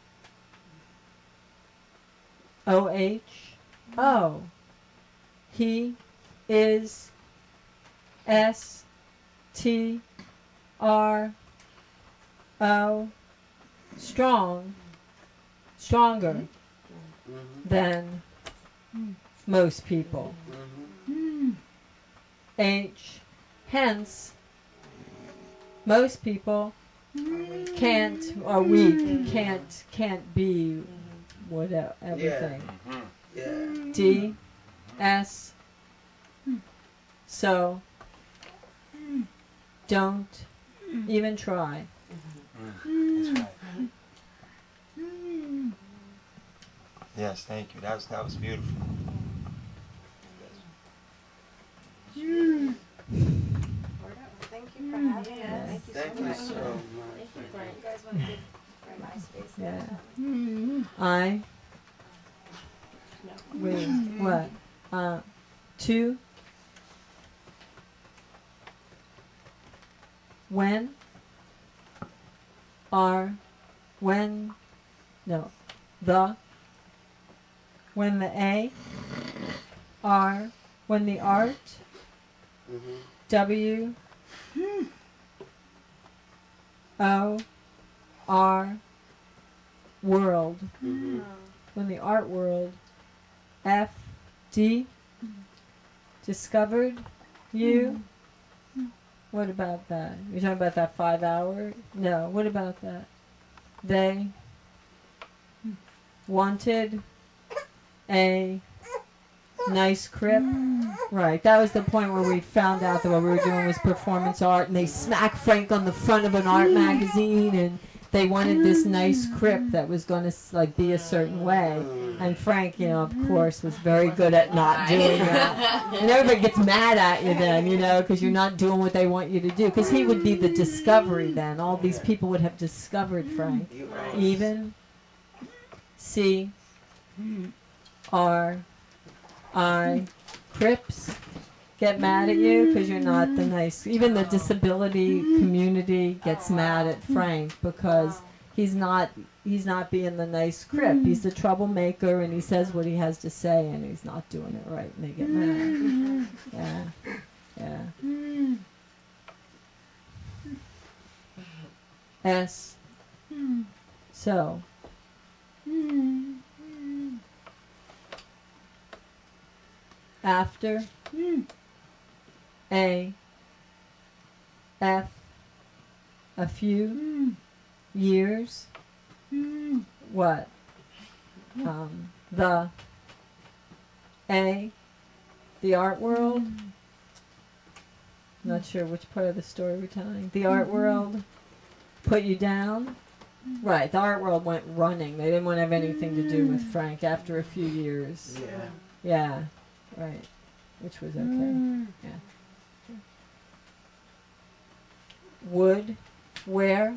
O H O. He is S T R O strong stronger Mm-hmm. than most people. Mm-hmm. H hence most people can't are weak, can't can't be whatever everything. Yeah. D S so don't even try. That's right. Yes, thank you. That was that was beautiful. Thank you for having us. Yeah. Thank you Thank so you much. so much. Thank you, Frank. You guys want to give Frank my space? Yeah. I wait what? Uh two when are when no the when the A R when the art Mm-hmm. W O R world Mm-hmm. when the art world F D discovered you. What about that? You're talking about that five hour? No. What about that? They wanted a nice crib. Right. That was the point where we found out that what we were doing was performance art, and they smacked Frank on the front of an art magazine, and they wanted this nice crib that was going to like be a certain way. And Frank, you know, of course, was very good at not doing that. And everybody gets mad at you then, you know, because you're not doing what they want you to do. Because he would be the discovery then. All these people would have discovered Frank. You right. Even C R I Crips get mad at you because you're not the nice. Even the disability community gets mad at Frank because he's not he's not being the nice Crip. He's the troublemaker, and he says what he has to say, and he's not doing it right, and they get mad. Yeah, yeah. S. So. After A F a few years what um, the A the art world, not sure which part of the story we're telling. The art world put you down. Right, the art world went running. They didn't want to have anything to do with Frank after a few years. Yeah. Yeah, right. Which was okay. Yeah. Would, where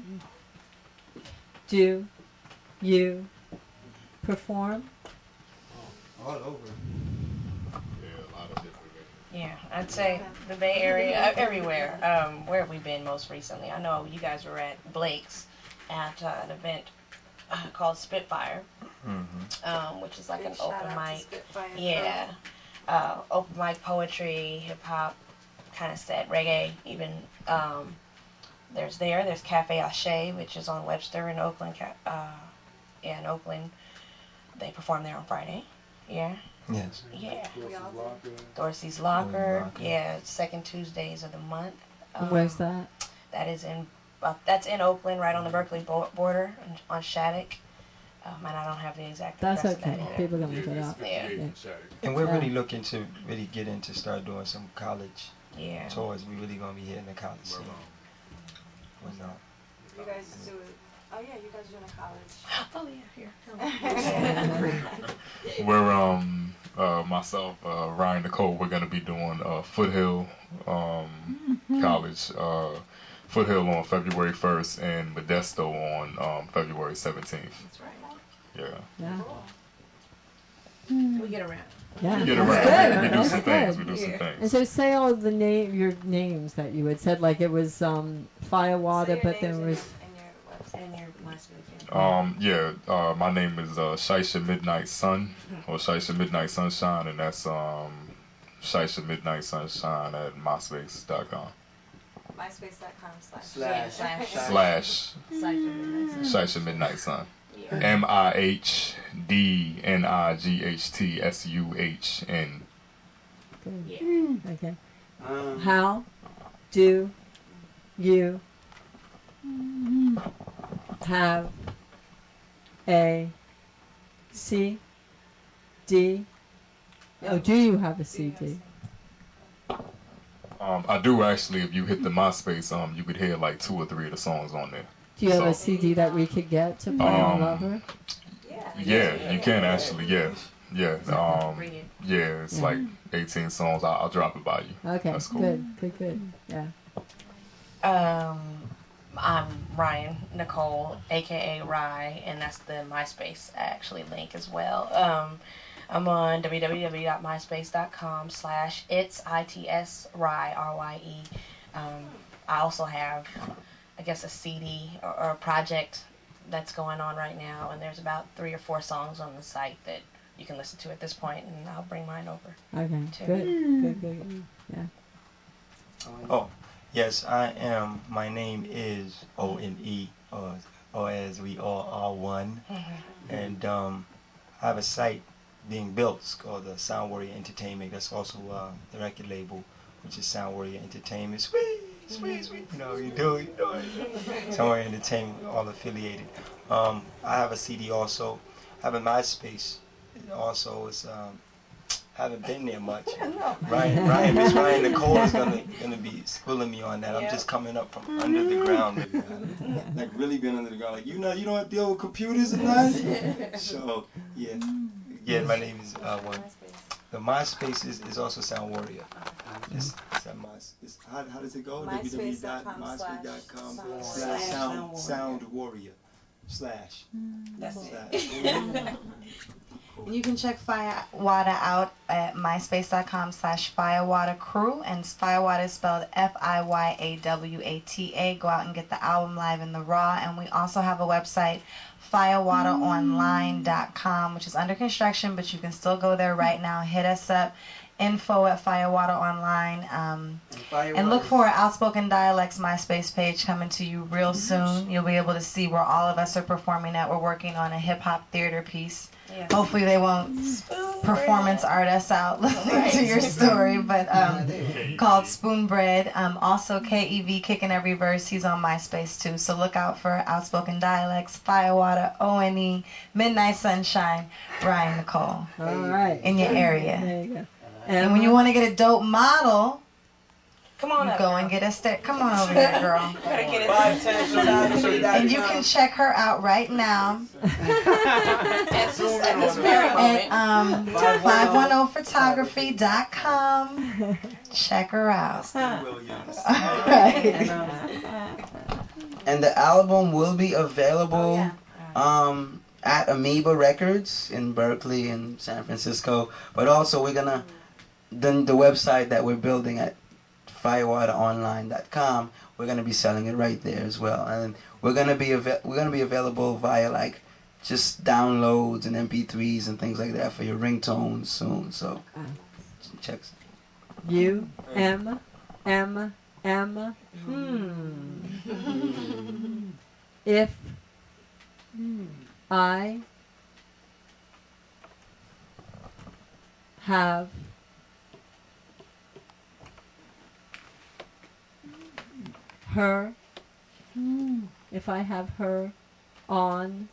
do you perform? All over. Yeah, a lot of different Yeah, I'd say the Bay Area, uh, everywhere. Um, where have we been most recently? I know you guys were at Blake's at uh, an event uh, called Spitfire, Mm-hmm. um, which is like Big an shout open out to mic. Spitfire. Yeah, uh, open mic poetry, hip hop, kind of set, reggae, even. Um, there's there. There's Cafe Ache, which is on Webster in Oakland. Ca- Uh, yeah, in Oakland. They perform there on Friday. Yeah. Yes. Yeah. We all did. Dorsey's Locker. Locker. Yeah, second Tuesdays of the month. Um, Where's that? That is in uh, that's in Oakland, right on the Berkeley bo- border, on, on Shattuck. Um, and I don't have the exact That's address of okay. that either. People can look it up. Yeah. Yeah. And we're Yeah. really looking to really get into start doing some college Yeah. tours. We really gonna be hitting the college scene. When, uh, You guys do it. Oh yeah, you guys doing a college. Oh yeah, here. We're um uh myself, uh Ryan Nicole, we're gonna be doing uh Foothill um College, uh Foothill on February first and Modesto on um February seventeenth. That's right. Yeah. Yeah. We get around. Yeah. We get That's around. good. We, we do That's some good. things. We do some Yeah. And things. so say all the name, your names that you had said, like it was um, Firewater, but there was. And your website. Um yeah, uh my name is uh Shaisha Midnight Sun or Shaisha Midnight Sunshine, and that's um Shaisha Midnight Sunshine at myspace dot com. MySpace.com slash. Slash. Slash. Slash Shaisha Midnight Sun. M I H D N I G H T S U H N. Good. Yeah. Okay. Um, How do you have a C D? Oh, do you have a C D? Um, I do actually. If you hit the MySpace, um, you could hear like two or three of the songs on there. Do you have a So- C D that we could get to play on Um, Lover? Yeah, you can actually. Yeah, yeah. Um, Bring it. yeah, it's Yeah. like eighteen songs. I'll, I'll drop it by you. Okay, That's cool. good, good, good. Yeah. Um, I'm Ryan Nicole, aka Rye, and that's the MySpace actually link as well. Um, I'm on www.myspace.com slash it's I T S Rye, R Y E. Um, I also have, I guess, a C D or, or a project that's going on right now, and there's about three or four songs on the site that you can listen to at this point, and I'll bring mine over. Okay, Two. good, good, good. Yeah. Oh, yes, I am. My name is O N E, or, or as we all are one. And um, I have a site being built. It's called the Sound Warrior Entertainment. That's also uh, the record label, which is Sound Warrior Entertainment. Sweet, sweet, sweet. You know, you do it, you know it. Sound Warrior Entertainment, all affiliated. Um, I have a C D also. I have a MySpace. Also, it's um, haven't been there much. Ryan, Ryan, Miss Ryan Nicole is gonna gonna be schooling me on that. I'm just coming up from under the ground, like, like really been under the ground. Like you know, you don't deal with computers and that. So yeah, yeah. My name is uh, one. The MySpace is, is also Sound Warrior. It's, it's at my, it's, how, how does it go? MySpace.com www.myspace.com slash slash sound, Sound sound warrior slash. That's slash. You can check Firewater out at myspace.com slash Firewater Crew, and Firewater is spelled F I Y A W A T A. Go out and get the album live in the raw, and we also have a website, firewater online dot com, which is under construction, but you can still go there right now. Hit us up, info at Firewater Online, um, and look for our Outspoken Dialects MySpace page coming to you real soon. You'll be able to see where all of us are performing at. We're working on a hip-hop theater piece. Yeah. Hopefully they won't performance art us out listening to your story, but um, called Spoon Bread. Um, also K E V Kicking Every Verse. He's on MySpace too. So look out for Outspoken Dialects, Firewater, O N E, Midnight Sunshine, Ryan Nicole All right. in your area. There you go. And when you want to get a dope model, Come on you up go now. and get a stick. Come on over here, girl. Better get it. Five, ten, photography dot And you com. can check her out right now At this, at this very at moment. um, five one zero photography dot com. Check her out. Williams. All right. And the album will be available Oh, um, at Amoeba Records in Berkeley and San Francisco. But also we're gonna then the website that we're building at firewater online dot com, we're gonna be selling it right there as well, and we're gonna be av- we're gonna be available via like just downloads and M P threes and things like that for your ringtones soon. So check. U M M M. Hmm. If I have her, if I have her on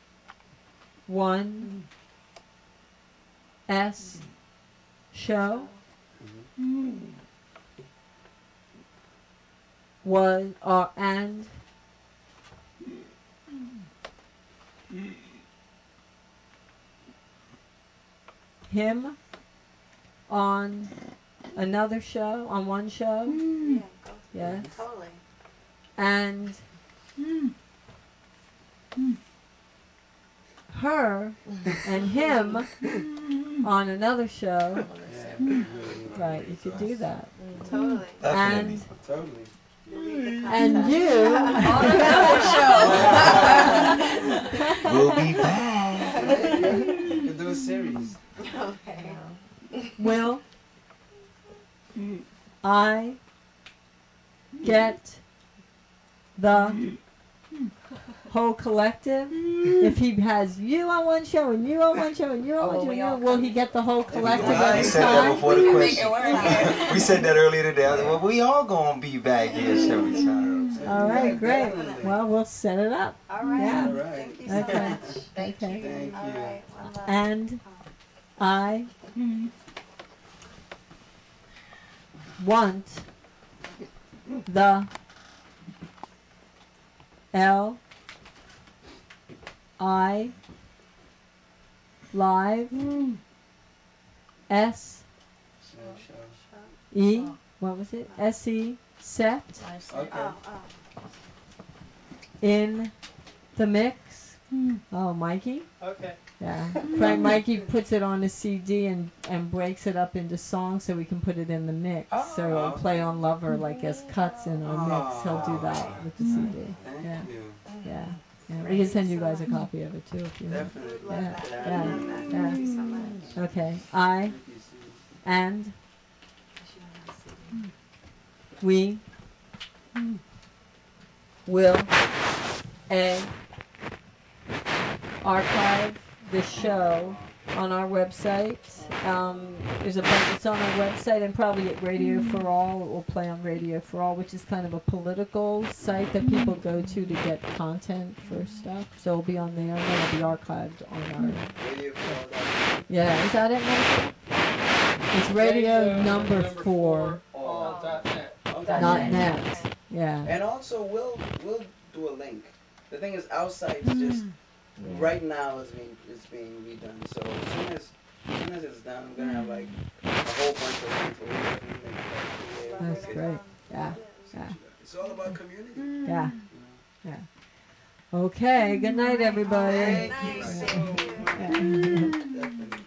one S show, was or and him on another show, on one show, Yeah, go yes, totally. and her and him on another show. Right, you could do that. Totally. And Totally. and you On another show. We'll be back. You can do a series. Okay. will I get the whole collective? If he has you on one show and you on one show and you on one Oh, show, we and all you, will he get the whole collective We every said that time? before the question. Make it work, yeah. We said that earlier today. I said, well, we all gonna be back here every time. All right, great. Definitely. Well, we'll set it up. All right. Yeah. All right. Thank you so Okay. much. Thank Okay. you. Thank All you. right. One love. And I want the L I live S E what was it? S E set Okay. Oh, oh. in the mix. Oh, Mikey? Okay. Yeah. Frank Mikey puts it on a C D and, and breaks it up into songs so we can put it in the mix. So it'll play on Lover like as cuts in our mix. He'll do that with the C D. Thank Yeah. you. Yeah. Yeah. We can send you guys a copy of it too if you want. Definitely. Love Yeah. that. Yeah. Love that. Yeah. Thank you so much. Okay. I Thank you, Sue. and we will a archive the show on our website. Um, there's a bunch. It's on our website and probably at Radio for All. It will play on Radio for All, which is kind of a political site that people go to to get content for stuff. So it'll be on there and then it'll be archived on our. Radio for all that. Yeah, is that it, Melissa? It's Radio number four, All dot net. not net. Yeah. And also, we'll we'll do a link. The thing is, our site is just right now is being is being redone. So as soon as as soon as it's done, we're gonna have like a whole bunch of links. Where we definitely link back to where That's we get- great. Yeah. Yeah. It's all about community. Yeah. Yeah. Okay. Good night, everybody. Thank you Nice. so Thank you. much. Yeah. Definitely.